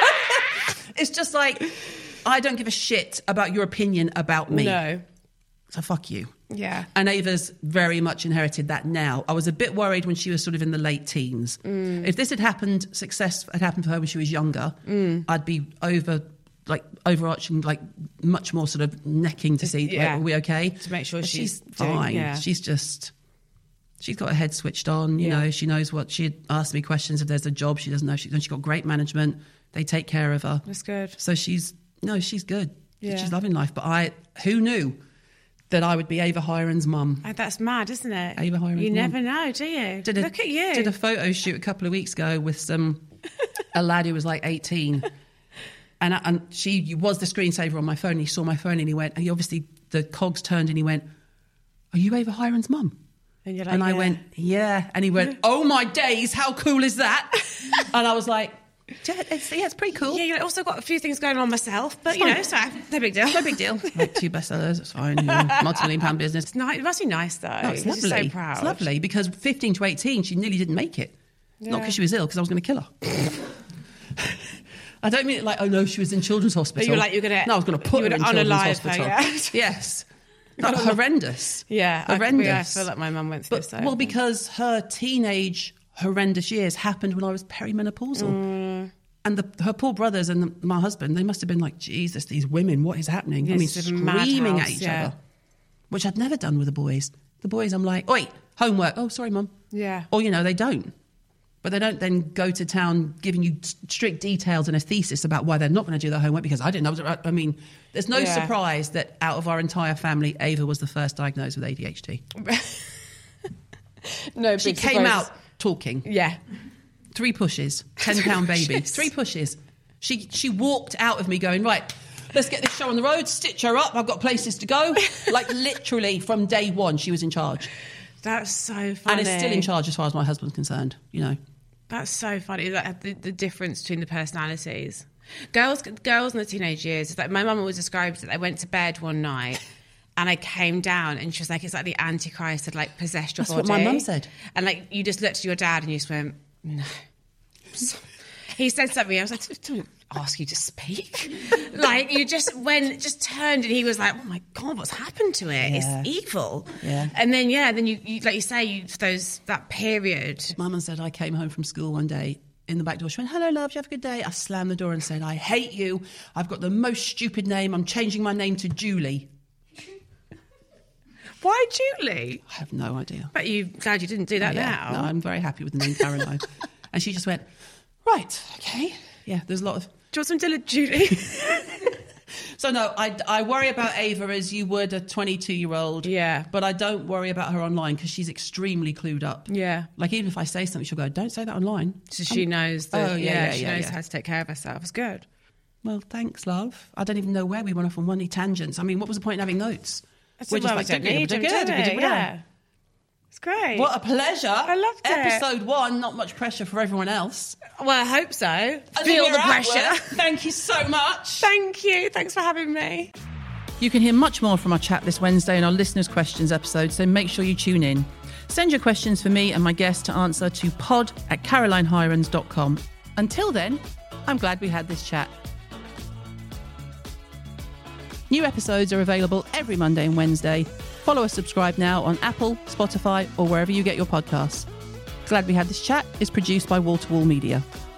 S3: it's just like I don't give a shit about your opinion about me.
S5: No.
S3: So fuck you.
S5: Yeah.
S3: And Ava's very much inherited that now. I was a bit worried when she was sort of in the late teens.
S5: Mm.
S3: If this had happened, success had happened for her when she was younger,
S5: Mm.
S3: I'd be over, like overarching, like much more sort of necking to see,
S5: Yeah.
S3: like, are we okay?
S5: To make sure
S3: But
S5: she's
S3: she's
S5: doing-
S3: fine.
S5: yeah.
S3: She's just, she's got her head switched on. You
S5: Yeah.
S3: know, she knows what, she asked me questions if there's a job. She doesn't know. She, she's got great management. They take care of her.
S5: That's good.
S3: So she's, no, she's good.
S5: Yeah.
S3: She's loving life. But I, who knew that I would be Ava Hiren's mum?
S5: Oh, that's mad, isn't it?
S3: Ava Hiren's
S5: You
S3: mum.
S5: never know, do you?
S3: Did a,
S5: Look at you.
S3: Did a photo shoot a couple of weeks ago with some a lad who was like eighteen, and I, and she was the screensaver on my phone. And he saw my phone and he went. And he obviously the cogs turned and he went, "Are you Ava Hiren's mum?"
S5: And you're like,
S3: And I
S5: yeah.
S3: went, "Yeah." And he went, "Oh my days, how cool is that?" And I was like, "Yeah, it's, yeah, it's pretty cool."
S5: Yeah, you know, also got a few things going on myself, but
S3: It's
S5: you
S3: fine.
S5: know, so no big deal.
S3: No big deal. Like two bestsellers, it's fine. You know, multi-million pound business.
S5: It's nice. It must be nice though.
S3: No, it's
S5: 'cause
S3: lovely.
S5: you're so proud.
S3: It's lovely because fifteen to eighteen, she nearly didn't make it. Not
S5: Yeah.
S3: because she was ill, because I was going to kill her. I don't mean it like, oh no, she was in children's hospital.
S5: But you were like, you're gonna-
S3: No, I was going to put
S5: you
S3: her
S5: would
S3: in children's
S5: unalive her,
S3: hospital.
S5: yeah.
S3: Yes. Like, horrendous.
S5: Yeah,
S3: horrendous.
S5: I, I feel like my mum went through
S3: But,
S5: so.
S3: well, because her teenage horrendous years happened when I was perimenopausal. Mm. And the, her poor brothers and the, my husband, they must have been like, Jesus, these women, what is happening? I mean, screaming at each yeah. other, which I'd never done with the boys. The boys, I'm like, oi, homework. Oh, sorry, Mum.
S5: Yeah.
S3: Or, you know, they don't. But they don't then go to town giving you strict details and a thesis about why they're not going to do their homework, because I didn't know. I mean, there's no yeah. surprise that out of our entire family, Ava was the first diagnosed with A D H D.
S5: No,
S3: she
S5: big
S3: came
S5: surprise.
S3: out talking.
S5: Yeah.
S3: Three pushes, ten pound baby. Three pushes. She she walked out of me going, right, let's get this show on the road, stitch her up, I've got places to go. Like literally from day one, she was in charge.
S5: That's so funny.
S3: And is still in charge as far as my husband's concerned, you know.
S5: That's so funny, like, the, the difference between the personalities. Girls girls in the teenage years, it's like my mum always describes it. I went to bed one night and I came down and she was like, it's like the Antichrist had like possessed your
S3: That's
S5: body.
S3: That's what my mum said.
S5: And like you just looked at your dad and you just went, no. He said something, I was like, don't ask you to speak. Like you just went, just turned and he was like, oh my God, what's happened to it? Yeah. It's evil.
S3: Yeah.
S5: And then, yeah, then you, you like you say, you, those that period.
S3: Mum said I came home from school one day in the back door. She went, hello, love, did you have a good day? I slammed the door and said, I hate you. I've got the most stupid name. I'm changing my name to Julie.
S5: Why Julie?
S3: I have no idea.
S5: But you glad you didn't do that
S3: oh, yeah.
S5: now.
S3: No, I'm very happy with the name Caroline. And she just went, right, okay. Yeah, there's a lot of...
S5: Do you want some Dilla Julie?
S3: So no, I, I worry about Ava as you would a twenty-two-year-old.
S5: Yeah.
S3: But I don't worry about her online because she's extremely clued up.
S5: Yeah.
S3: Like even if I say something, she'll go, don't say that online.
S5: So she knows that,
S3: oh, yeah,
S5: yeah,
S3: yeah,
S5: she
S3: yeah,
S5: knows
S3: yeah.
S5: how to take care of herself. It's good.
S3: Well, thanks, love. I don't even know where we went off on one tangents. I mean, what was the point in having notes?
S5: We're just like, don't need them, do we? Yeah. It's great.
S3: What a pleasure. I
S5: loved it.
S3: Episode one, not much pressure for everyone else.
S5: Well, I hope so. Feel the pressure.
S3: Thank you so much.
S5: Thank you. Thanks for having me.
S3: You can hear much more from our chat this Wednesday in our listeners' questions episode, so make sure you tune in. Send your questions for me and my guest to answer to pod at caroline hirons dot com. Until then, I'm glad we had this chat. New episodes are available every Monday and Wednesday. Follow or subscribe now on Apple, Spotify, or wherever you get your podcasts. Glad We Had This Chat is produced by Wall to Wall Media.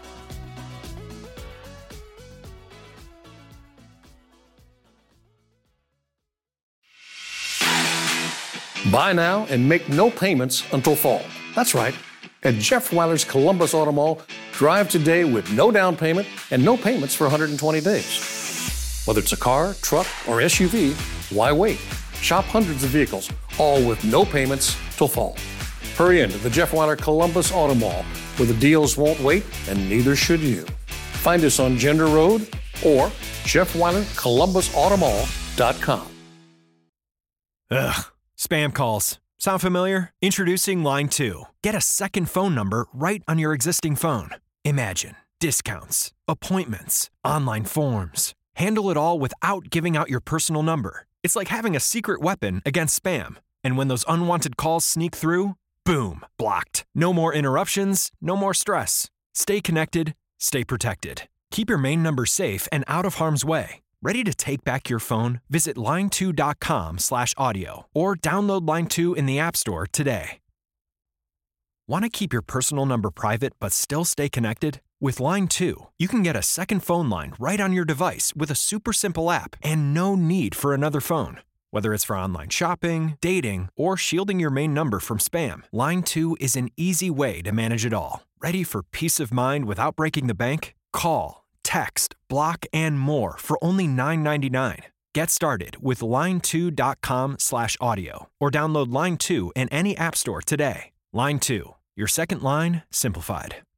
S1: Buy now and make no payments until fall. That's right. At Jeff Weiler's Columbus Auto Mall, drive today with no down payment and no payments for one hundred twenty days. Whether it's a car, truck, or S U V, why wait? Shop hundreds of vehicles, all with no payments till fall. Hurry in to the Jeff Weiler Columbus Auto Mall, where the deals won't wait and neither should you. Find us on Gender Road or jeff weiler columbus auto mall dot com.
S6: Ugh, spam calls. Sound familiar? Introducing Line two. Get a second phone number right on your existing phone. Imagine discounts, appointments, online forms. Handle it all without giving out your personal number. It's like having a secret weapon against spam. And when those unwanted calls sneak through, boom, blocked. No more interruptions, no more stress. Stay connected, stay protected. Keep your main number safe and out of harm's way. Ready to take back your phone? Visit line two dot com slash audio or download Line two in the App Store today. Want to keep your personal number private but still stay connected? With Line two, you can get a second phone line right on your device with a super simple app and no need for another phone. Whether it's for online shopping, dating, or shielding your main number from spam, Line two is an easy way to manage it all. Ready for peace of mind without breaking the bank? Call, text, block, and more for only nine ninety-nine. Get started with line two dot com slash audio or download Line two in any app store today. Line two, your second line simplified.